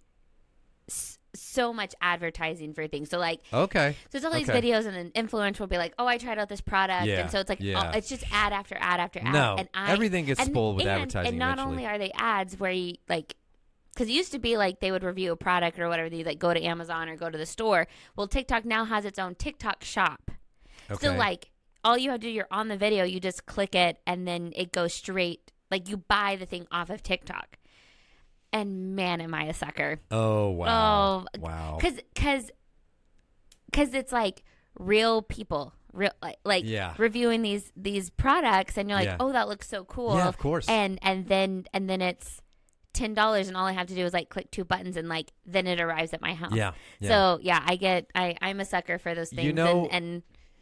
so much advertising for things. So like, Okay. so it's all these Okay. videos, and an influencer will be like, "Oh, I tried out this product," Yeah, and so it's like, yeah. it's just ad after ad after ad. No. and Everything gets spoiled with advertising And not eventually. only are they ads where you like, because it used to be like they would review a product or whatever, they like go to Amazon or go to the store. Well, TikTok now has its own TikTok shop. Okay. So like, all you have to do, you're on the video, you just click it, and then it goes straight. Like you buy the thing off of TikTok. And man, am I a sucker. Oh wow. Oh, Wow. Because it's like real people, like Yeah. reviewing these products, and you're like, Yeah. oh, that looks so cool. Yeah, of course. And then it's $10, and all I have to do is like click 2 buttons, and like then it arrives at my house. Yeah. Yeah. So yeah, I'm a sucker for those things. You know, and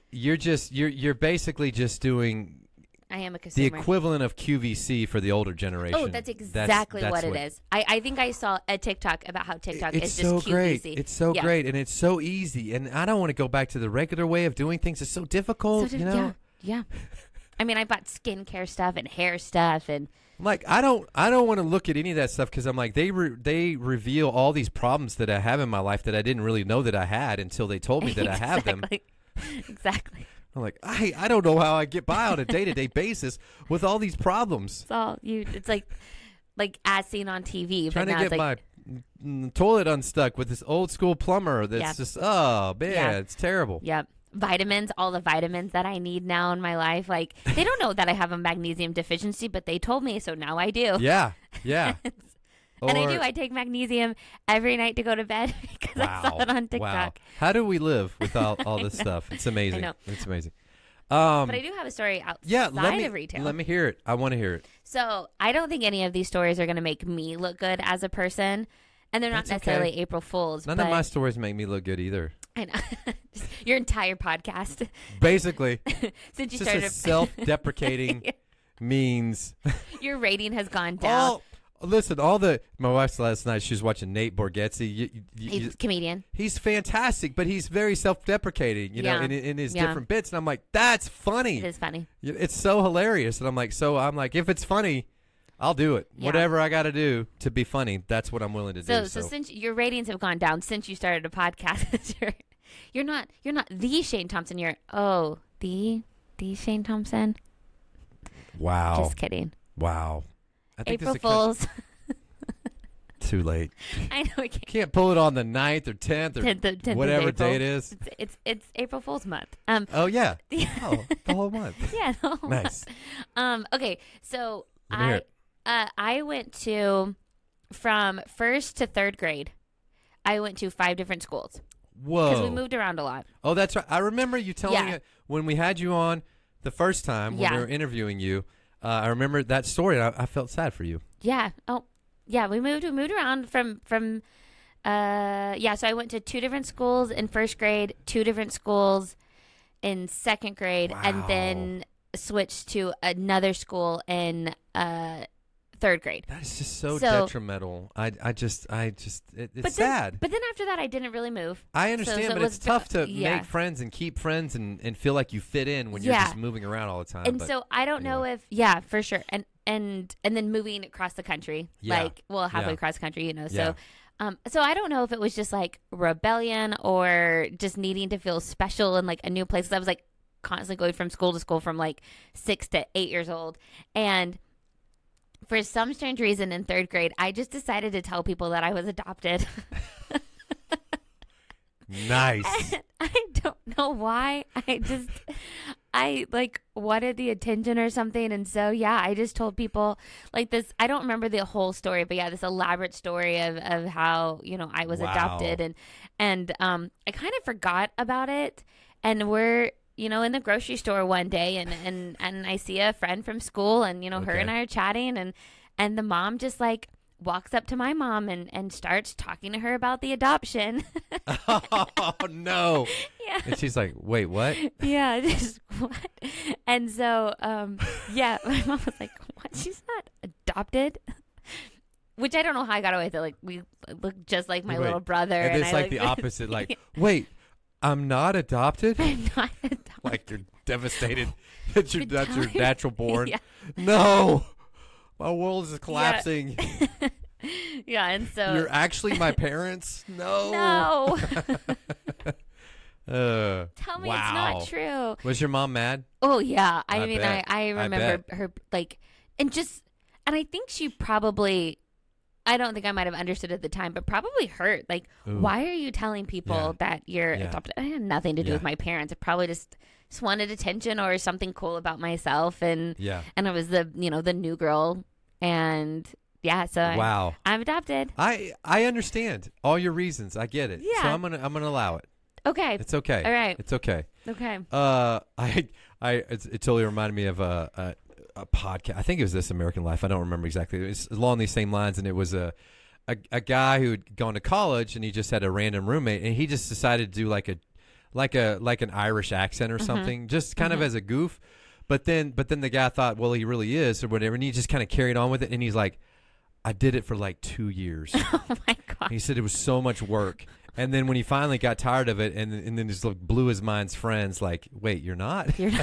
you're basically just doing I am a the consumer. equivalent of QVC for the older generation. Oh, that's exactly what it is. I think I saw a TikTok about how TikTok It's is so just great. QVC. It's so Yeah. great, and it's so easy. And I don't want to go back to the regular way of doing things. It's so difficult, So you know. Yeah. I mean, I bought skincare stuff and hair stuff, and Like I don't want to look at any of that stuff because I'm like they reveal all these problems that I have in my life that I didn't really know that I had until they told me that I have them. Exactly. I'm like I don't know how I get by on a day-to-day basis with all these problems. It's all you. It's like as seen on TV. Trying but to now get it's like, my toilet unstuck with this old school plumber that's Yeah. just oh man, Yeah. it's terrible. Yep. Vitamins, all the vitamins that I need now in my life. Like they don't know that I have a magnesium deficiency, but they told me, so now I do. Yeah. And I Or- do. I take magnesium every night to go to bed because I saw it on TikTok. Wow. How do we live without all this stuff? It's amazing. know. It's amazing. But I do have a story outside Yeah, of retail. let me hear it. I want to hear it. So I don't think any of these stories are going to make me look good as a person, and they're not That's necessarily okay. April Fools. None but of my stories make me look good either. I know. Just your entire podcast Basically, since you just started a self-deprecating means. your rating has gone down. Listen, my wife last night, she was watching Nate Bargatze. He's a comedian. He's fantastic, but he's very self-deprecating, you know, Yeah. in his Yeah. different bits. And I'm like, that's funny. It is funny. It's so hilarious. And I'm like, if it's funny, I'll do it. Yeah. Whatever I got to do to be funny, that's what I'm willing to do. So since your ratings have gone down since you started a podcast, you're not the Shane Thompson. You're the Shane Thompson. Wow. Just kidding. Wow. I think April this is a Fools. too late. I know we can't. Can't pull it on the 9th or 10th or 10th of whatever April. day it is. It's April Fool's month. Oh, yeah. Yeah. Oh, the whole month. Yeah. the whole Nice. month. Okay. So Let me hear it. I went to from 1st to 3rd grade. I went to 5 different schools Whoa. because we moved around a lot. Oh, that's right. I remember you telling Yeah. it when we had you on the first time when Yeah. we were interviewing you. I remember that story, and I felt sad for you. Yeah. Oh, yeah. We moved around from. So I went to 2 different schools in 1st grade, 2 different schools in 2nd grade, and Wow. then switched to another school in 3rd grade. That is just so So- detrimental. it's But sad. But then after that, I didn't really move. I understand, so but it it's was- tough to yeah. make friends and keep friends and feel like you fit in when you're Yeah. just moving around all the time. And But so I don't know anyway. if for sure, and then moving across the country, Yeah. halfway Yeah. across the country, Yeah. So I don't know if it was just like rebellion or just needing to feel special in like a new place. 'Cause I was like constantly going from school to school from like 6 to 8 years old, and for some strange reason in third grade, I just decided to tell people that I was adopted. Nice. I don't know why. I like wanted the attention or something. And so, yeah, I just told people like this. I don't remember the whole story, but yeah, this elaborate story of how, I was Wow. adopted and I kind of forgot about it. And we're, in the grocery store one day and I see a friend from school and, her Okay. and I are chatting and the mom just like walks up to my mom and starts talking to her about the adoption. Oh, no. Yeah. And she's like, wait, what? Yeah, just what? And so, yeah, my mom was like, "What? She's not adopted." Which I don't know how I got away with it. Like we look just like my Wait, little brother, And it's I like the opposite. Like, wait, I'm not adopted? I'm not adopted. Like you're devastated that's your Retired. natural born. Yeah. No. My world is collapsing. Yeah, and so You're actually my parents? No. no, tell me it's wow. not true. Was your mom mad? Oh yeah, I I mean, bet. I remember her like, and I think she probably. I don't think I might have understood at the time, but probably hurt. Like, Ooh. why are you telling people Yeah. that you're Yeah. adopted? It had nothing to do Yeah. with my parents. I probably just wanted attention or something cool about myself, and Yeah. I was the the new girl, and yeah, so Wow. I'm adopted. I understand all your reasons. I get it. So Yeah. I'm gonna allow it. Okay, It's okay. all right, It's okay. okay. It totally reminded me of a podcast. I think it was This American Life. I don't remember exactly. It was along these same lines, and it was a guy who had gone to college, and he just had a random roommate, and he just decided to do like an Irish accent or something, just kind of as a goof. But then the guy thought, well, he really is or whatever, and he just kind of carried on with it. And he's like, I did it for like 2 years. Oh my god. He said it was so much work. And then when he finally got tired of it, and then just like blew his mind's friends, like, wait, you're not? You're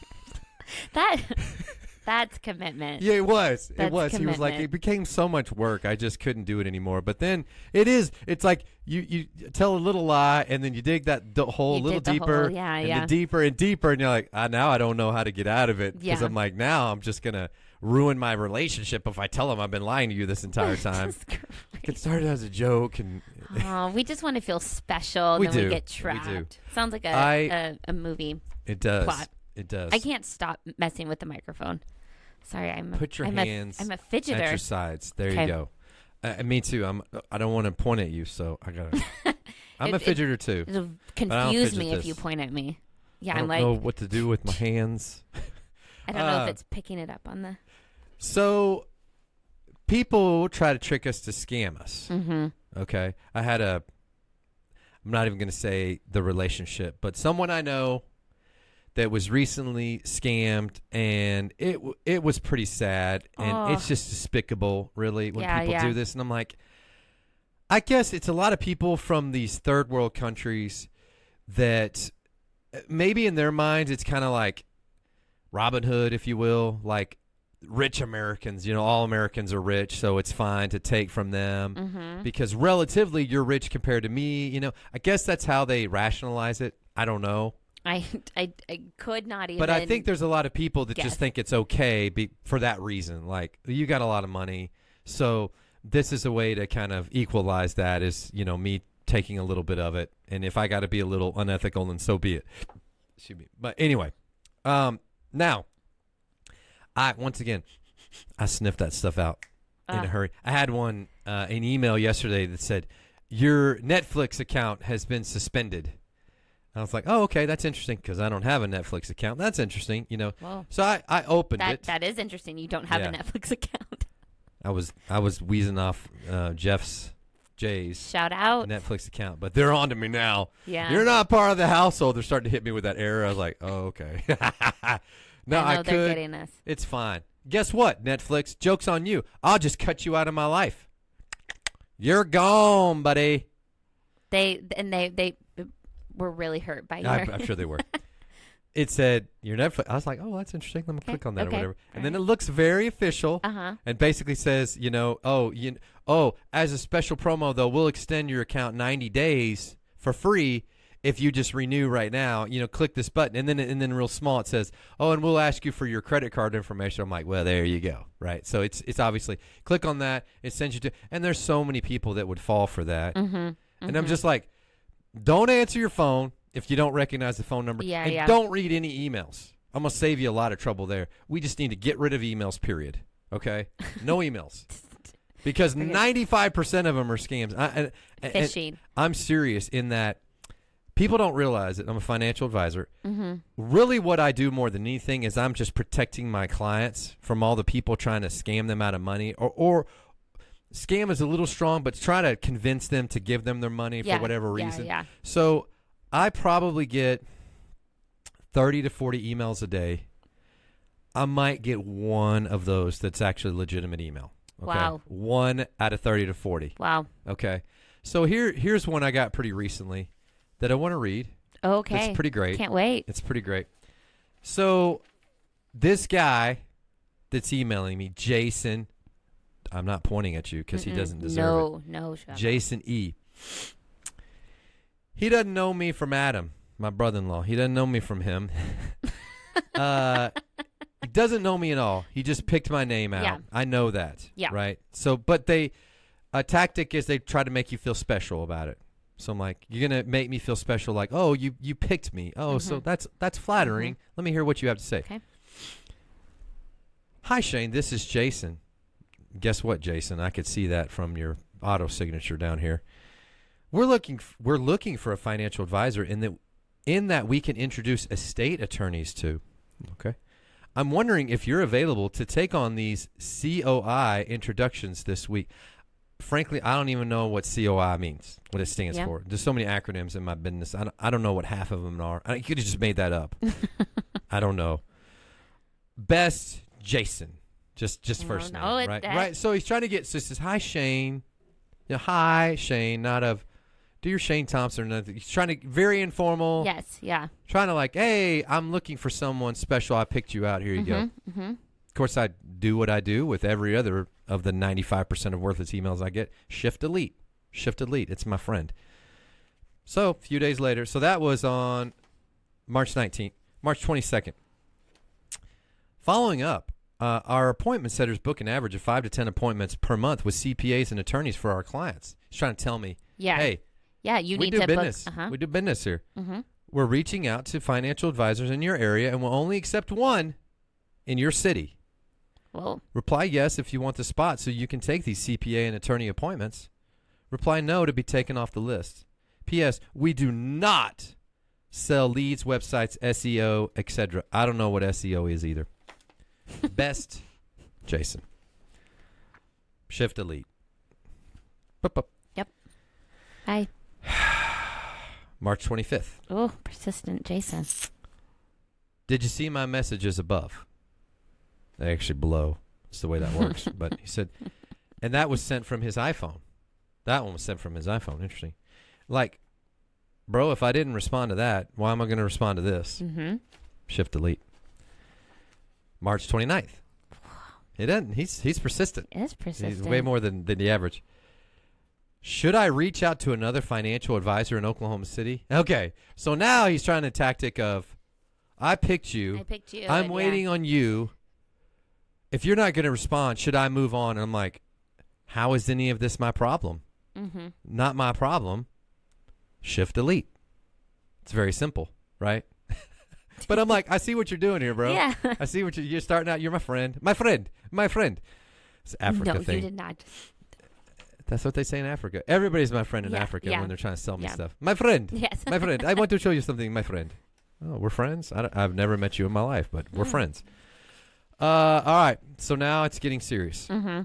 not. That's commitment. Yeah, it was. That's It was. He was like, commitment. it became so much work. I just couldn't do it anymore. But then it's like you tell a little lie, and then you dig that hole a You little dig the deeper, hole. Yeah, and yeah. then deeper and deeper, and you're like, now I don't know how to get out of it because Yeah. I'm like, now I'm just gonna ruin my relationship if I tell him I've been lying to you this entire time. Jesus Christ. It started as a joke, and Oh, we just want to feel special, We then we do. get We trapped. do. Sounds like I- a movie. it does. Plot. It does. I can't stop messing with the microphone. Sorry, Put your I'm hands I'm a at fidgeter. your sides. There Okay. you go. Me too. I don't want to point at you, so I gotta. I'm a fidgeter too. It'll don't confuse fidget me if this. you point at me. Yeah, I I'm don't like, know what to do with my hands. I don't know Uh, if it's picking it up on the. So, people try to trick us to scam us. Mm-hmm. Okay, I'm not even going to say the relationship, but someone I know that was recently scammed, and it was pretty sad, and it's just despicable, really, when Yeah, people yeah. do this. And I'm like, I guess it's a lot of people from these third world countries that maybe in their minds it's kind of like Robin Hood, if you will, like rich Americans. All Americans are rich, so it's fine to take from them Mm-hmm. because relatively you're rich compared to me. I guess that's how they rationalize it. I don't know. I could not even. But I think there's a lot of people that guess. just think it's okay for that reason. Like, you got a lot of money, so this is a way to kind of equalize that is, me taking a little bit of it. And if I got to be a little unethical, then so be it. Excuse me. But anyway, now, once again, I sniffed that stuff out in a hurry. I had an email yesterday that said, your Netflix account has been suspended. I was like, oh, okay, that's interesting because I don't have a Netflix account. That's interesting, Well, So I opened it. that is interesting. You don't have a Yeah. Netflix account. I was wheezing off Jay's Shout out. Netflix account, but they're on to me now. Yeah. You're not part of the household. They're starting to hit me with that error. I was like, oh, okay. No, I I know they're could. getting us. It's fine. Guess what, Netflix? Joke's on you. I'll just cut you out of my life. You're gone, buddy. They were really hurt by your. I'm sure they were. It said your Netflix. I was like, oh, that's interesting. Let me click on that or okay, whatever. And all then right. it looks very official Uh-huh. and basically says, as a special promo though, we'll extend your account 90 days for free if you just renew right now, click this button, and then real small it says, oh, and we'll ask you for your credit card information. I'm like, well, there you go, right? So it's obviously click on that. It sends you to, and there's so many people that would fall for that, and I'm just like, don't answer your phone if you don't recognize the phone number, and don't read any emails. I'm gonna save you a lot of trouble there. We just need to get rid of emails. Period. Okay, no emails. Because 95% of them are scams. Phishing. I'm serious in that people don't realize it. I'm a financial advisor. Mm-hmm. Really what I do more than anything is I'm just protecting my clients from all the people trying to scam them out of money. Or scam is a little strong, but try to convince them to give them their money for whatever reason. Yeah. So I probably get 30 to 40 emails a day. I might get one of those that's actually a legitimate email. Okay. Wow. 1 out of 30 to 40. Wow. Okay. So here's one I got pretty recently that I want to read. Okay. It's pretty great. Can't wait. It's pretty great. So this guy that's emailing me, Jason, I'm not pointing at you because he doesn't deserve it. No. Jason E. He doesn't know me from Adam, my brother-in-law. He doesn't know me from him. He doesn't know me at all. He just picked my name out. Yeah. I know that. Yeah. Right? So, but a tactic is they try to make you feel special about it. So I'm like, you're going to make me feel special like, oh, you picked me. Oh, so that's flattering. Let me hear what you have to say. Okay. Hi, Shane. This is Jason. Guess what, Jason? I could see that from your auto signature down here. We're looking for a financial advisor in that we can introduce estate attorneys to. Okay. I'm wondering if you're available to take on these COI introductions this week. Frankly, I don't even know what COI means, what it stands for. There's so many acronyms in my business. I don't know what half of them are. You could have just made that up. I don't know. Best Jason. Just first name, right? Right. So he's trying to get, so he says, hi, Shane. Hi, Shane, not of, do your Shane Thompson or nothing. He's trying to, very informal. Yes, yeah. Trying to like, hey, I'm looking for someone special. I picked you out. Here you go. Mm-hmm. Of course, I do what I do with every other of the 95% of worthless emails I get. Shift delete. It's my friend. So a few days later, so that was on March 19th, March 22nd. Following up, our appointment setters book an average of 5 to 10 appointments per month with CPAs and attorneys for our clients. He's trying to tell me, hey, you we need do to business. book. We do business here. Mm-hmm. We're reaching out to financial advisors in your area and will only accept one in your city. Whoa. Reply yes if you want the spot so you can take these CPA and attorney appointments. Reply no to be taken off the list. P.S. We do not sell leads, websites, SEO, etc. I don't know what SEO is either. Best Jason. Shift delete. Boop. Yep. Hi. March 25th. Oh, persistent Jason. Did you see my messages above? Actually below. That's the way that works. But he said, and that was sent from his iPhone. That one was sent from his iPhone. Interesting. Like, bro, if I didn't respond to that, why am I going to respond to this? Mm-hmm. Shift delete. March 29th. He doesn't. He's persistent. It is persistent. He's way more than the average. Should I reach out to another financial advisor in Oklahoma City? Okay. So now he's trying the tactic of, I picked you. I'm waiting on you. If you're not going to respond, should I move on? And I'm like, how is any of this my problem? Mm-hmm. Not my problem. Shift delete. It's very simple, right? But I'm like, I see what you're doing here, bro. Yeah. I see what you're starting out. You're my friend. My friend. It's Africa thing. No, you did not. That's what they say in Africa. Everybody's my friend in Africa when they're trying to sell me stuff. My friend. Yes. My friend. I want to show you something, my friend. Oh, we're friends? I've never met you in my life, but we're friends. All right. So now it's getting serious. Mm-hmm.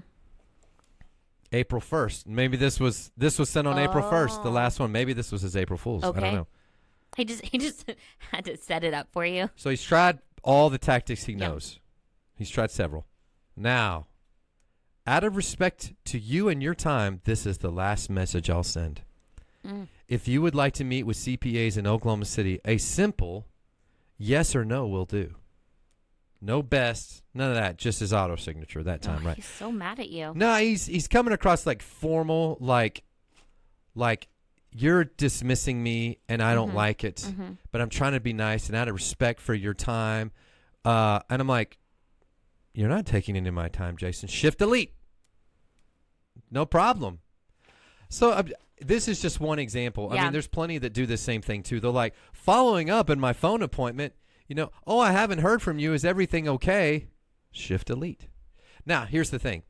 April 1st. Maybe this was sent on April 1st. The last one. Maybe this was his April Fool's. Okay. I don't know. He just had to set it up for you. So he's tried all the tactics he knows. He's tried several. Now, out of respect to you and your time, this is the last message I'll send. If you would like to meet with CPAs in Oklahoma City, a simple yes or no will do. No best, none of that. Just his auto signature that time, right? He's so mad at you. No, he's coming across like formal, like you're dismissing me and I don't like it, Mm-hmm. but I'm trying to be nice and out of respect for your time. And I'm like, you're not taking any of my time, Jason. Shift delete. No problem. So this is just one example. I Yeah. mean, there's plenty that do the same thing too. They're like, following up in my phone appointment, oh, I haven't heard from you. Is everything okay? Shift delete. Now, here's the thing.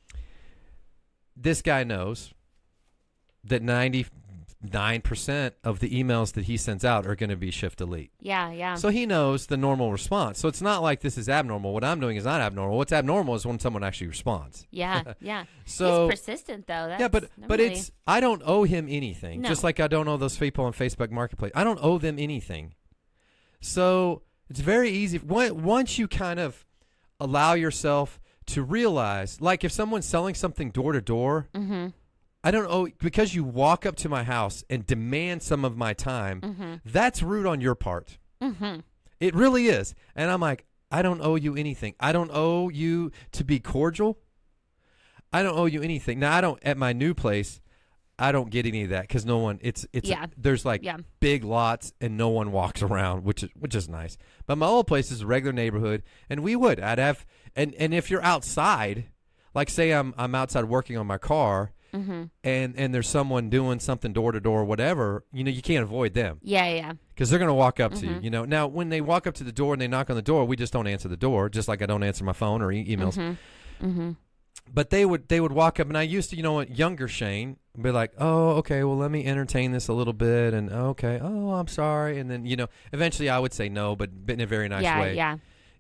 This guy knows that 99% of the emails that he sends out are going to be shift delete. Yeah. So he knows the normal response. So it's not like this is abnormal. What I'm doing is not abnormal. What's abnormal is when someone actually responds. Yeah. So he's persistent though. That's yeah, but really- it's I don't owe him anything. No. Just like I don't owe those people on Facebook Marketplace. I don't owe them anything. So it's very easy once you kind of allow yourself to realize, like if someone's selling something door to door, I don't owe, because you walk up to my house and demand some of my time. That's rude on your part. It really is. And I'm like, I don't owe you anything. I don't owe you to be cordial. I don't owe you anything. Now, I don't, at my new place, I don't get any of that because no one, there's like big lots and no one walks around, which is nice. But my old place is a regular neighborhood, and I'd have, and if you're outside, like say I'm outside working on my car, and there's someone doing something door to door or whatever, you can't avoid them. Yeah. Because they're going to walk up to you, Now, when they walk up to the door and they knock on the door, we just don't answer the door, just like I don't answer my phone or emails. But they would walk up, and I used to, younger Shane be like, oh, okay, well, let me entertain this a little bit, and okay, oh, I'm sorry, and then, eventually I would say no, but in a very nice way. Yeah.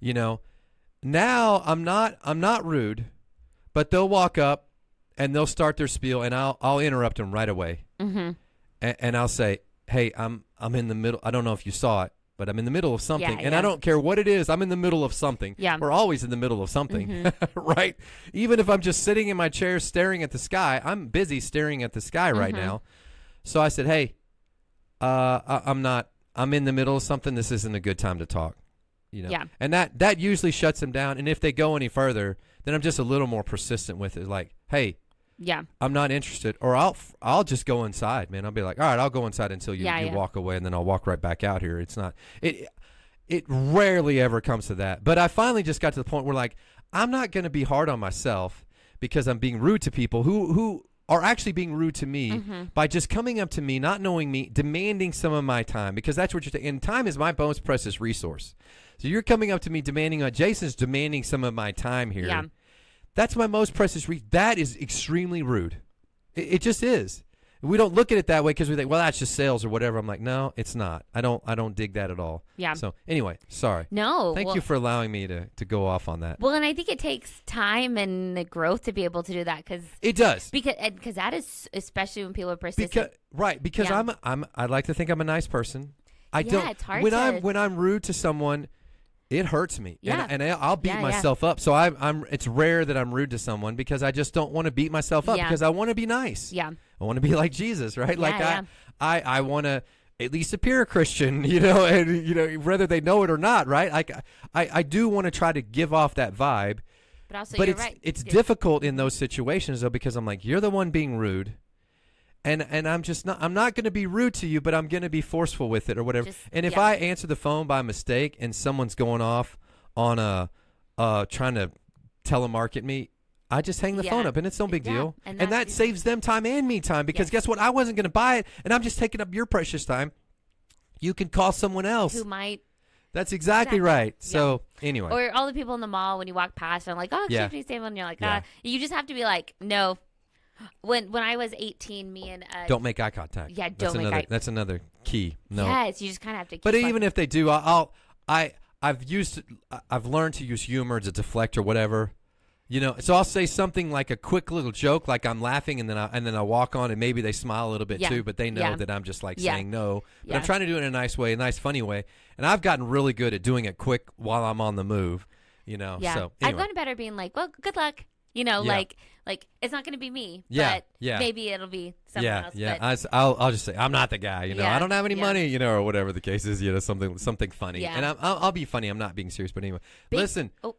Now I'm not rude, but they'll walk up and they'll start their spiel, and I'll interrupt them right away, and I'll say, hey, I'm in the middle. I don't know if you saw it, but I'm in the middle of something, and I don't care what it is. I'm in the middle of something. Yeah. We're always in the middle of something, right? Even if I'm just sitting in my chair staring at the sky, I'm busy staring at the sky right now. So I said, hey, I'm in the middle of something. This isn't a good time to talk. Yeah. And that usually shuts them down. And if they go any further, then I'm just a little more persistent with it. Like, hey, I'm not interested, or I'll just go inside, man. I'll be like, all right, I'll go inside until you walk away, and then I'll walk right back out here. It's not it rarely ever comes to that. But I finally just got to the point where, like, I'm not going to be hard on myself because I'm being rude to people who are actually being rude to me by just coming up to me, not knowing me, demanding some of my time, because that's what you're saying. And time is my most precious resource. So you're coming up to me demanding, Jason's demanding some of my time here. Yeah. That's my most precious that is extremely rude. It just is. We don't look at it that way because we think, well, that's just sales or whatever. I'm like, no, it's not. I don't dig that at all. Yeah. So anyway, sorry. No. Thank you for allowing me to go off on that. Well, and I think it takes time and the growth to be able to do that, because it does. Because that is, especially when people are persistent. Because I like to think I'm a nice person. It's hard when I'm rude to someone, it hurts me. Yeah. And I'll beat myself up. So it's rare that I'm rude to someone because I just don't want to beat myself up because I want to be nice. Yeah. I want to be like Jesus, right? I want to at least appear a Christian, and whether they know it or not, right? Like I do want to try to give off that vibe. But also, you're right. But it's difficult in those situations though, because I'm like, you're the one being rude. And I'm just not. I'm not going to be rude to you, but I'm going to be forceful with it or whatever. And if I answer the phone by mistake and someone's going off on trying to telemarket me, I just hang the phone up, and it's no big deal. And that saves them time and me time, because guess what? I wasn't going to buy it, and I'm just taking up your precious time. You can call someone else who might. That's exactly right. So anyway, or all the people in the mall when you walk past, I'm like, oh, excuse me, Sam, and you're like, you just have to be like, no. When I was 18, me and don't make eye contact. Yeah, don't make eye. That's another key. No. Yes, you just kind of have to. But even if they do, I've learned to use humor to deflect or whatever. So I'll say something like a quick little joke, like I'm laughing, and then I walk on, and maybe they smile a little bit too, but they know that I'm just like saying no. But I'm trying to do it in a nice way, a nice, funny way, and I've gotten really good at doing it quick while I'm on the move. So anyway. I've gotten better being like, well, good luck. Like it's not going to be me, but maybe it'll be someone else. Yeah, but I'll just say I'm not the guy. I don't have any money, or whatever the case is. Something funny, and I'll be funny. I'm not being serious, but anyway, listen.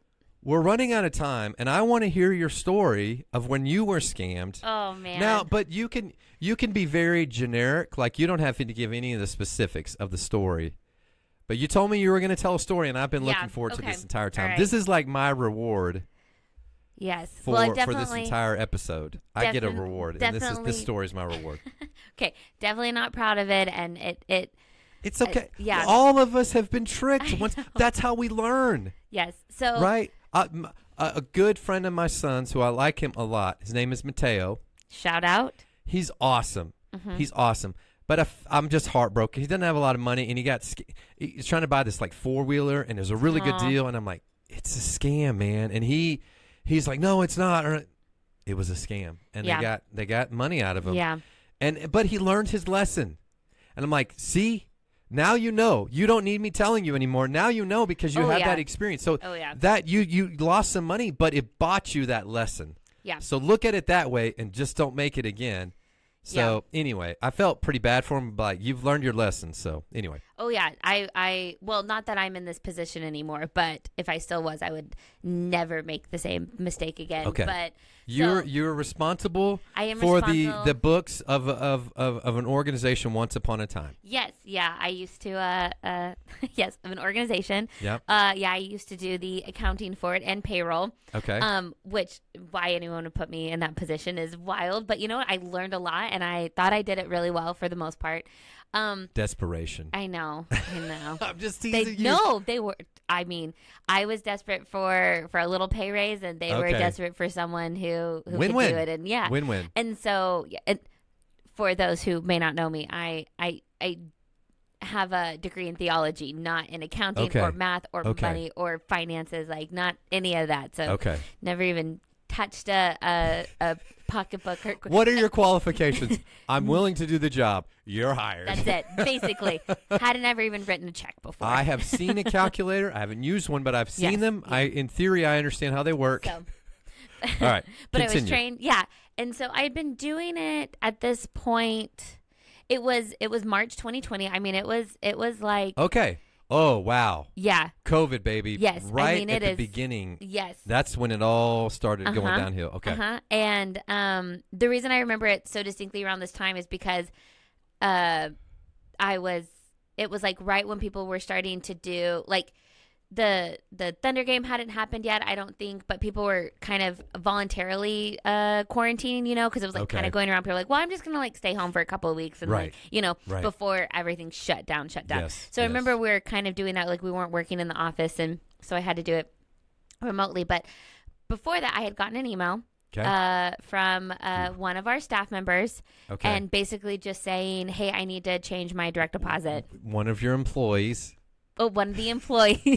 we're running out of time, and I want to hear your story of when you were scammed. Oh man. Now, but you can be very generic, like you don't have to give any of the specifics of the story. But you told me you were going to tell a story, and I've been looking forward to this entire time. Right. This is like my reward. Yes. For this entire episode, I get a reward, and this story is my reward. Okay, definitely not proud of it, and it's okay. Yeah, all of us have been tricked. That's how we learn. Yes. So right. A good friend of my son's, who I like him a lot. His name is Mateo. Shout out. He's awesome. Mm-hmm. He's awesome. But I'm just heartbroken. He doesn't have a lot of money, and he's trying to buy this like 4-wheeler, and it was a really good deal. And I'm like, it's a scam, man. And he's like, no, it's not. Or, it was a scam, and they got money out of him. Yeah. But he learned his lesson, and I'm like, see. Now you know. You don't need me telling you anymore. Now you know because you had that experience. So that you lost some money, but it bought you that lesson. Yeah. So look at it that way and just don't make it again. So anyway, I felt pretty bad for him, but you've learned your lesson. So anyway. Oh yeah, well, not that I'm in this position anymore, but if I still was, I would never make the same mistake again. Okay. But you're responsible. I am for responsible. the books of an organization once upon a time. Yes, yeah, I used to yes, of an organization. Yeah. I used to do the accounting for it and payroll. Okay. Which why anyone would put me in that position is wild, but you know what? I learned a lot, and I thought I did it really well for the most part. Desperation. I know. I'm just teasing you. No, they were. I mean, I was desperate for a little pay raise, and they were desperate for someone who could do it. And win-win. And so, for those who may not know me, I have a degree in theology, not in accounting or math or money or finances, like not any of that. So, never even touched a pocketbook. What are your qualifications? I'm willing to do the job. You're hired. That's it. Basically, hadn't ever even written a check before. I have seen a calculator. I haven't used one, but I've seen them. Yeah. In theory, I understand how they work. So. All right, but continue. I was trained. Yeah, and so I had been doing it at this point. It was March 2020. I mean, it was like okay. Oh, wow. Yeah. COVID, baby. Yes. Right I mean, at the beginning. Yes. That's when it all started going downhill. Okay. And the reason I remember it so distinctly around this time is because it was like right when people were starting to do like the Thunder game hadn't happened yet, I don't think, but people were kind of voluntarily quarantining, you know, because it was like kind of going around. People were like, well, I'm just gonna like stay home for a couple of weeks, and like, you know, before everything shut down. Yes, so I remember we were kind of doing that, like we weren't working in the office, and so I had to do it remotely. But before that, I had gotten an email from one of our staff members, and basically just saying, hey, I need to change my direct deposit. One of your employees. Oh, one of the employees.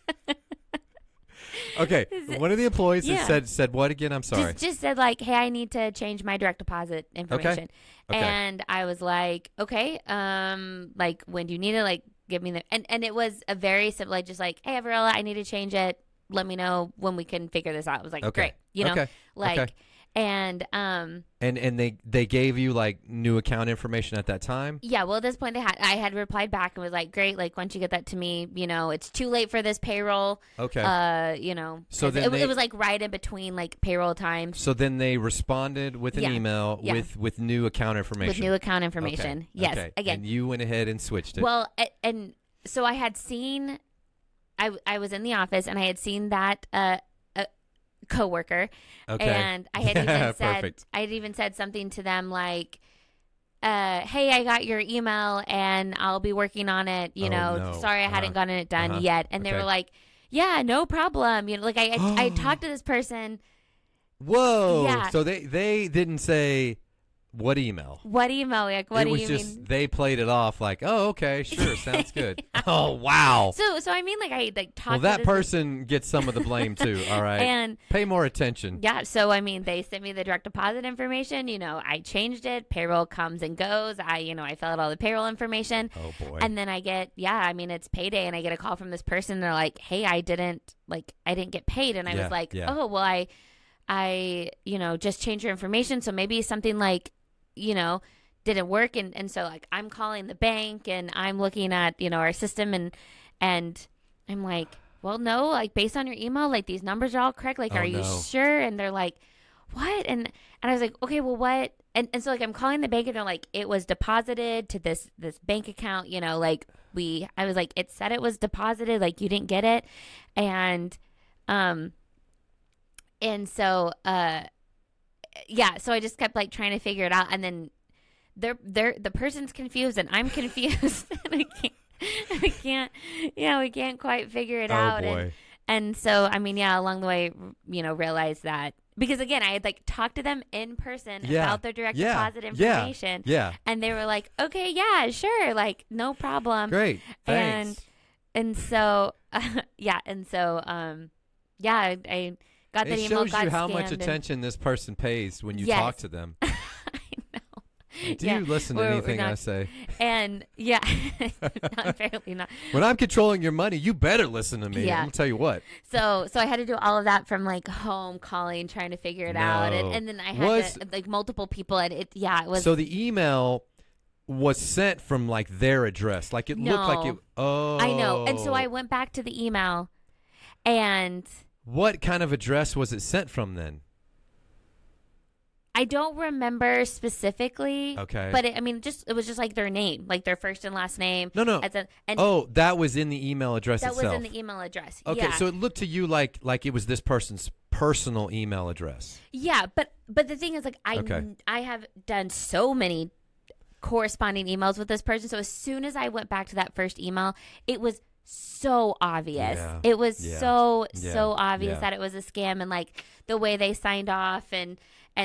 Okay, one of the employees said what again? I'm sorry. Just said like, hey, I need to change my direct deposit information. Okay. And I was like, okay, like when do you need it? Like, give me the and it was a very simple, like just like, hey, Averella, I need to change it. Let me know when we can figure this out. I was like, great, you know, like. And they gave you like new account information at that time? Yeah, well at this point I had replied back and was like, great, like once you get that to me, you know, it's too late for this payroll. Okay. You know. So then it was like right in between like payroll time. So then they responded with an email with new account information. With new account information. Okay. Yes. Okay. Again. And you went ahead and switched it. Well, and so I had seen I was in the office and I had seen that coworker, and I had even said something to them like, hey, I got your email and I'll be working on it, you know, sorry I hadn't gotten it done yet. And they were like, yeah, no problem, you know, like I talked to this person. Whoa. Yeah. So they didn't say what email? What email? Like, what do you mean? It was just they played it off like, oh, okay, sure, sounds good. Oh, wow. So I mean, like I like talked. Well, that person gets some of the blame too. All right, and pay more attention. Yeah. So I mean, they sent me the direct deposit information. You know, I changed it. Payroll comes and goes. I fill out all the payroll information. Oh boy. And then I get I mean, it's payday, and I get a call from this person. They're like, hey, I didn't get paid, and I was like, oh well, I just changed your information, so maybe something like, didn't work. And so like I'm calling the bank and I'm looking at, our system and I'm like, well, no, like based on your email, like these numbers are all correct. Like, Oh, are you no. sure? And they're like, what? And I was like, okay, well, what? And so like I'm calling the bank and they're like, it was deposited to this bank account, you know, like I was like, it said it was deposited, like you didn't get it. And so yeah, so I just kept like trying to figure it out, and then the person's confused and I'm confused and we can't quite figure it out. boy. And so, I mean, yeah, along the way, you know, realized that because again, I had like talked to them in person about their direct deposit information. Yeah. And they were like, okay, yeah, sure. Like, no problem. Great. Thanks. And so, yeah. I got that It email. shows got you how much scanned, and- attention this person pays when you Yes. talk to them. I know. Do Yeah. you listen to We're anything I not- say? And yeah, apparently not. When I'm controlling your money, you better listen to me. Yeah. I'm gonna tell you what. So I had to do all of that from like home calling, trying to figure it out, No. and then I had to, like multiple people, and it was So the email was sent from like their address, like it looked like it. No. Oh, I know, and so I went back to the email, and What kind of address was it sent from then? I don't remember specifically. Okay. But it was just like their name, like their first and last name. No. And Oh, that was in the email address that itself. was in the email address. Okay, Yeah. so it looked to you like it was this person's personal email address. Yeah, but the thing is, like, Okay. I have done so many corresponding emails with this person. So as soon as I went back to that first email, it was so obvious. Yeah. It was Yeah. so Yeah. obvious Yeah. that it was a scam, and like the way they signed off, and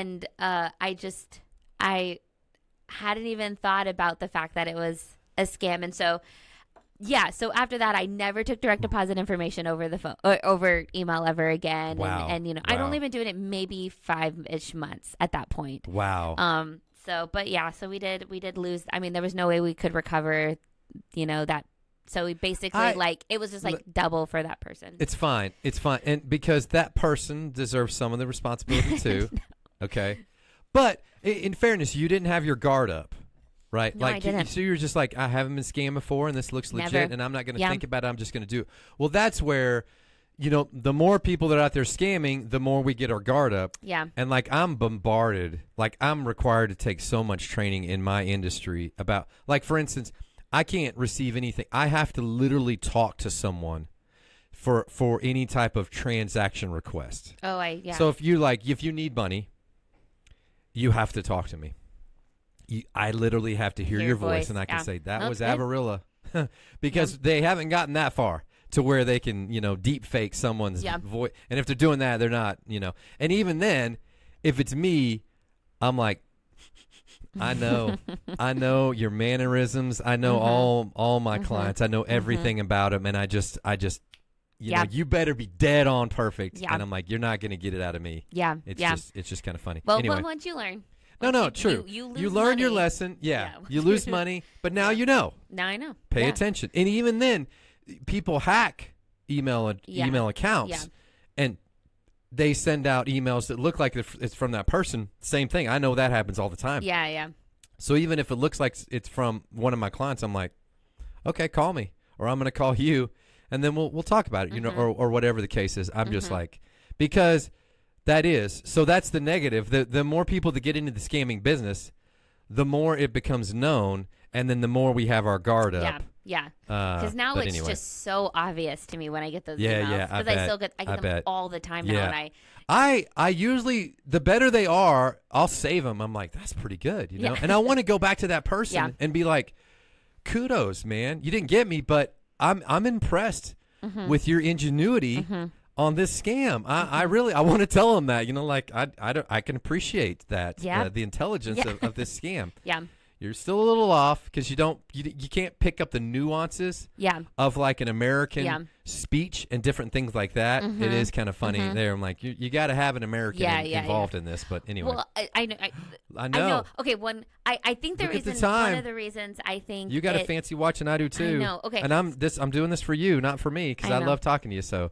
I hadn't even thought about the fact that it was a scam, and so. Yeah, so after that, I never took direct deposit information over the phone or over email ever again. Wow. And you know, I'd Wow. only been doing it maybe 5-ish months at that point. Wow. So, but yeah, so we did lose. I mean, there was no way we could recover, you know, that. So we basically like, it was just like double for that person. It's fine. It's fine. And because that person deserves some of the responsibility too. Okay. But in fairness, you didn't have your guard up. Right? No, I didn't. So you're just like, I haven't been scammed before and this looks legit Never. and I'm not going to Yeah. think about it. I'm just going to do it. Well, that's where, you know, the more people that are out there scamming, the more we get our guard up. Yeah. And like I'm bombarded, like I'm required to take so much training in my industry about, like, for instance, I can't receive anything. I have to literally talk to someone for any type of transaction request. Oh, yeah. So if you need money, you have to talk to me. I literally have to hear your voice, and I can say that was good. Avarilla, because they haven't gotten that far to where they can, you know, deep fake someone's voice. And if they're doing that, they're not, you know. And even then, if it's me, I'm like, I know your mannerisms. I know all my clients. I know everything about them, and I just, you know, you better be dead on perfect. Yeah. And I'm like, you're not going to get it out of me. Yeah. It's just kind of funny. Well, anyway. but once you learn. No, true. You learn your money. lesson. Yeah. Yeah. You lose money, but now you know. Now I know. Pay Yeah. attention. And even then, people hack email accounts, Yeah. and they send out emails that look like it's from that person. Same thing. I know that happens all the time. Yeah, yeah. So even if it looks like it's from one of my clients, I'm like, okay, call me, or I'm going to call you, and then we'll talk about it, you know, or whatever the case is. I'm just like, because that's the negative. The more people that get into the scamming business, the more it becomes known, and then the more we have our guard up. Yeah. Because now but it's anyway. just so obvious to me when I get those Yeah, emails. yeah, I Because I bet. still get I them bet. all the time now, Yeah. and I usually, the better they are, I'll save them. I'm like, that's pretty good, you know? Yeah. And I want to go back to that person Yeah. and be like, kudos, man. You didn't get me, but I'm impressed with your ingenuity on this scam. I really, I want to tell them that, you know, like I can appreciate that, Yeah. the intelligence Yeah. of this scam. Yeah. You're still a little off because you can't pick up the nuances Yeah. of like an American Yeah. speech and different things like that. It is kind of funny there. I'm like, you got to have an American involved in this. But anyway, Well, I know. I know. Okay, I think the Look at the reason, time. one of the reasons I think You got a fancy watch, and I do too. know. Okay. And I'm doing this for you, not for me, because I I know. love talking to you. So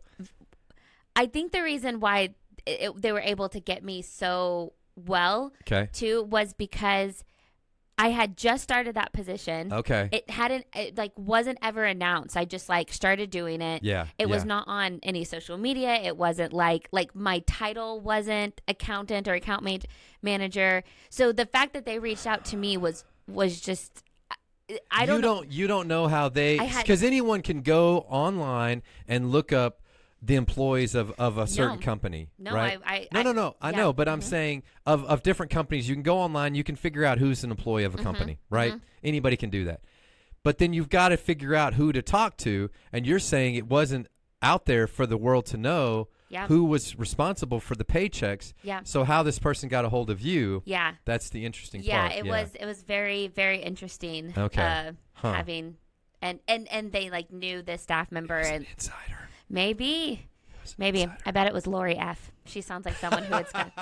I think the reason why they were able to get me so well okay, too was because I had just started that position. Okay. It like wasn't ever announced. I just like started doing it. Yeah. It was not on any social media. It wasn't like my title wasn't accountant or account manager. So the fact that they reached out to me was just I don't know. You don't know how they, because anyone can go online and look up the employees of a certain company. No, right? No. I know, but I'm saying of different companies, you can go online, you can figure out who's an employee of a company, right? Anybody can do that. But then you've got to figure out who to talk to, and you're saying it wasn't out there for the world to know who was responsible for the paychecks. Yeah. So how this person got a hold of you? Yeah. That's the interesting part. It was very, very interesting. Okay. Having and they like knew the staff member and insider. Maybe. I bet it was Lori F. She sounds like someone who it's got.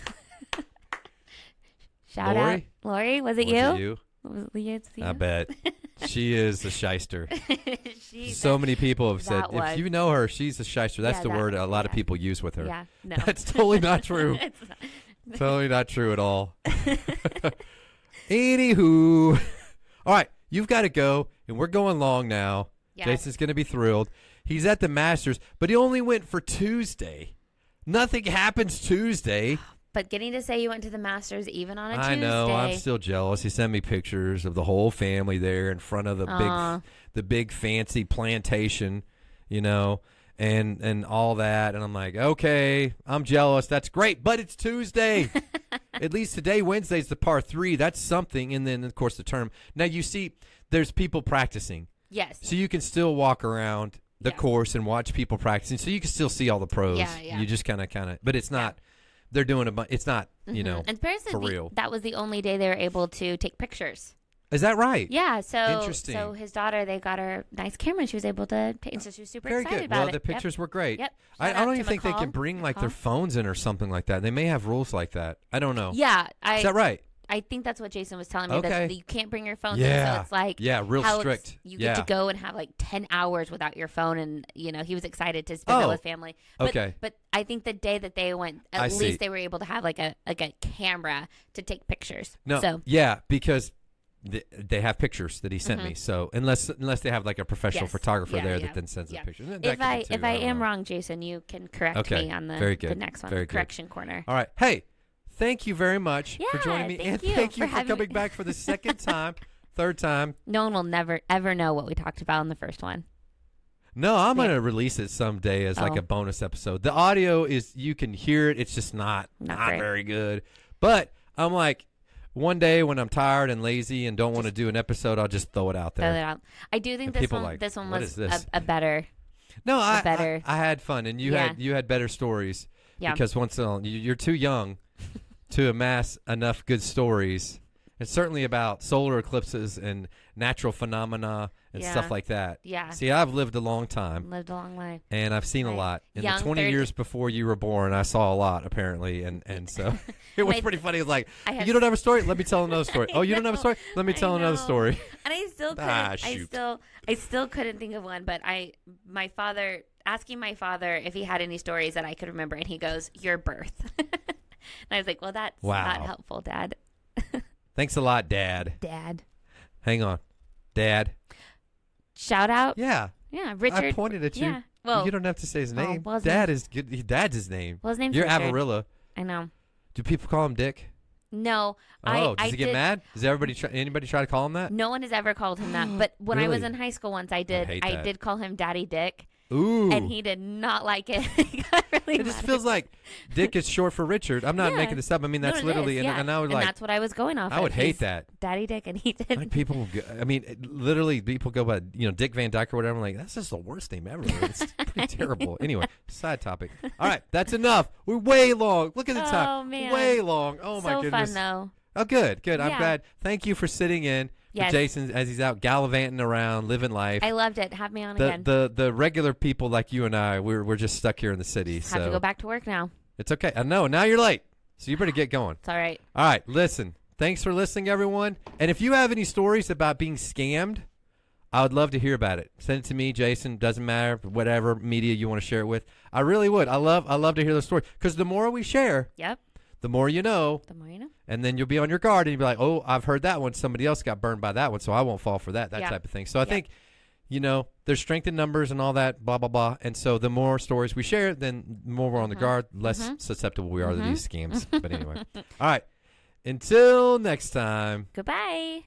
Shout out, Lori. Was it you? Was it you? I bet. She is a shyster. So many people have said, if you know her, she's a shyster. That's the word a lot of people use with her. Yeah, no. That's totally not true. Totally not true at all. Anywho. All right, you've got to go, and we're going long now. Yeah. Jason's going to be thrilled. He's at the Masters, but he only went for Tuesday. Nothing happens Tuesday. But getting to say you went to the Masters even on a Tuesday. I know. I'm still jealous. He sent me pictures of the whole family there in front of the big fancy plantation, you know, and all that. And I'm like, okay, I'm jealous. That's great, but it's Tuesday. At least today, Wednesday's the par 3. That's something. And then, of course, the term. Now, you see, there's people practicing. Yes. So you can still walk around the course and watch people practicing. So you can still see all the pros. Yeah. You just kind of, but it's not. They're doing it's not, you know, and for real. That was the only day they were able to take pictures. Is that right? Yeah. So interesting. So his daughter, they got her nice camera, and she was able to take, and so she was super Very excited good. about Well, it. the pictures were great. Yep. I don't even think they can bring like their phones in or something like that. They may have rules like that. I don't know. Yeah. Is that right? I think that's what Jason was telling me. Okay. That you can't bring your phone. Yeah. So it's like real strict. You get to go and have like 10 hours without your phone, and you know he was excited to spend it with family. But, okay. But I think the day that they went, at least they were able to have like a camera to take pictures. No. So yeah, because they have pictures that he sent me. So unless they have like a professional photographer there that then sends the pictures. If I am wrong, Jason, you can correct me on the next one. Correction corner. All right. Hey. Thank you very much for joining me. And thank you for coming back for the second time, third time. No one will never, ever know what we talked about in the first one. No, I'm going to release it someday as like a bonus episode. The audio is, you can hear it. It's just not very good. But I'm like, one day when I'm tired and lazy and don't want to do an episode, I'll just throw it out there. Throw it out. I do think this one was a better. No, I had fun. And you had better stories. Yeah. Because you're too young to amass enough good stories. It's certainly about solar eclipses and natural phenomena and stuff like that. Yeah. See, I've lived a long time. Lived a long life. And I've seen a lot. In the 20 years before you were born, I saw a lot, apparently. And so it was pretty funny. It was like, you don't have a story? Let me tell another story. Oh, you don't have a story? Let me tell another story. And I still couldn't. I still couldn't think of one. But asking my father if he had any stories that I could remember, and he goes, "Your birth." And I was like, well, that's not helpful, Dad. Thanks a lot, Dad. Dad. Hang on. Dad. Shout out? Yeah. Yeah, Richard. I pointed at you. Yeah. Well, you don't have to say his name. Dad's his name. Well, his name's You're Richard. Avarilla. I know. Do people call him Dick? No. Does he get mad? Does anybody try to call him that? No one has ever called him that. But when I was in high school once, I did call him Daddy Dick. Ooh. And he did not like it. He got really it just feels like Dick is short for Richard. I'm not making this up. I mean, that's literally, and I would like. And that's what I was going off. I would hate that. Daddy Dick, and he did. Like people, literally, people go by, Dick Van Dyke or whatever. I'm like, that's just the worst name ever. It's pretty terrible. Anyway, side topic. All right, that's enough. We're way long. Look at the time. Oh man, way long. Oh my goodness. So fun though. Oh, good. I'm glad. Thank you for sitting in. Yes. Jason, as he's out gallivanting around, living life. I loved it. Have me on again. The regular people like you and I, we're just stuck here in the city. Have to go back to work now. It's okay. I know. Now you're late, so you better get going. It's all right. All right. Listen. Thanks for listening, everyone. And if you have any stories about being scammed, I would love to hear about it. Send it to me, Jason. Doesn't matter, whatever media you want to share it with. I really would. I love to hear the story, because the more we share, the more you know. The more you know. And then you'll be on your guard and you'll be like, oh, I've heard that one. Somebody else got burned by that one, so I won't fall for that Yeah. type of thing. So I Yeah. think, there's strength in numbers and all that, blah, blah, blah. And so the more stories we share, then the more we're on the guard, less susceptible we are to these schemes. But anyway. All right. Until next time. Goodbye.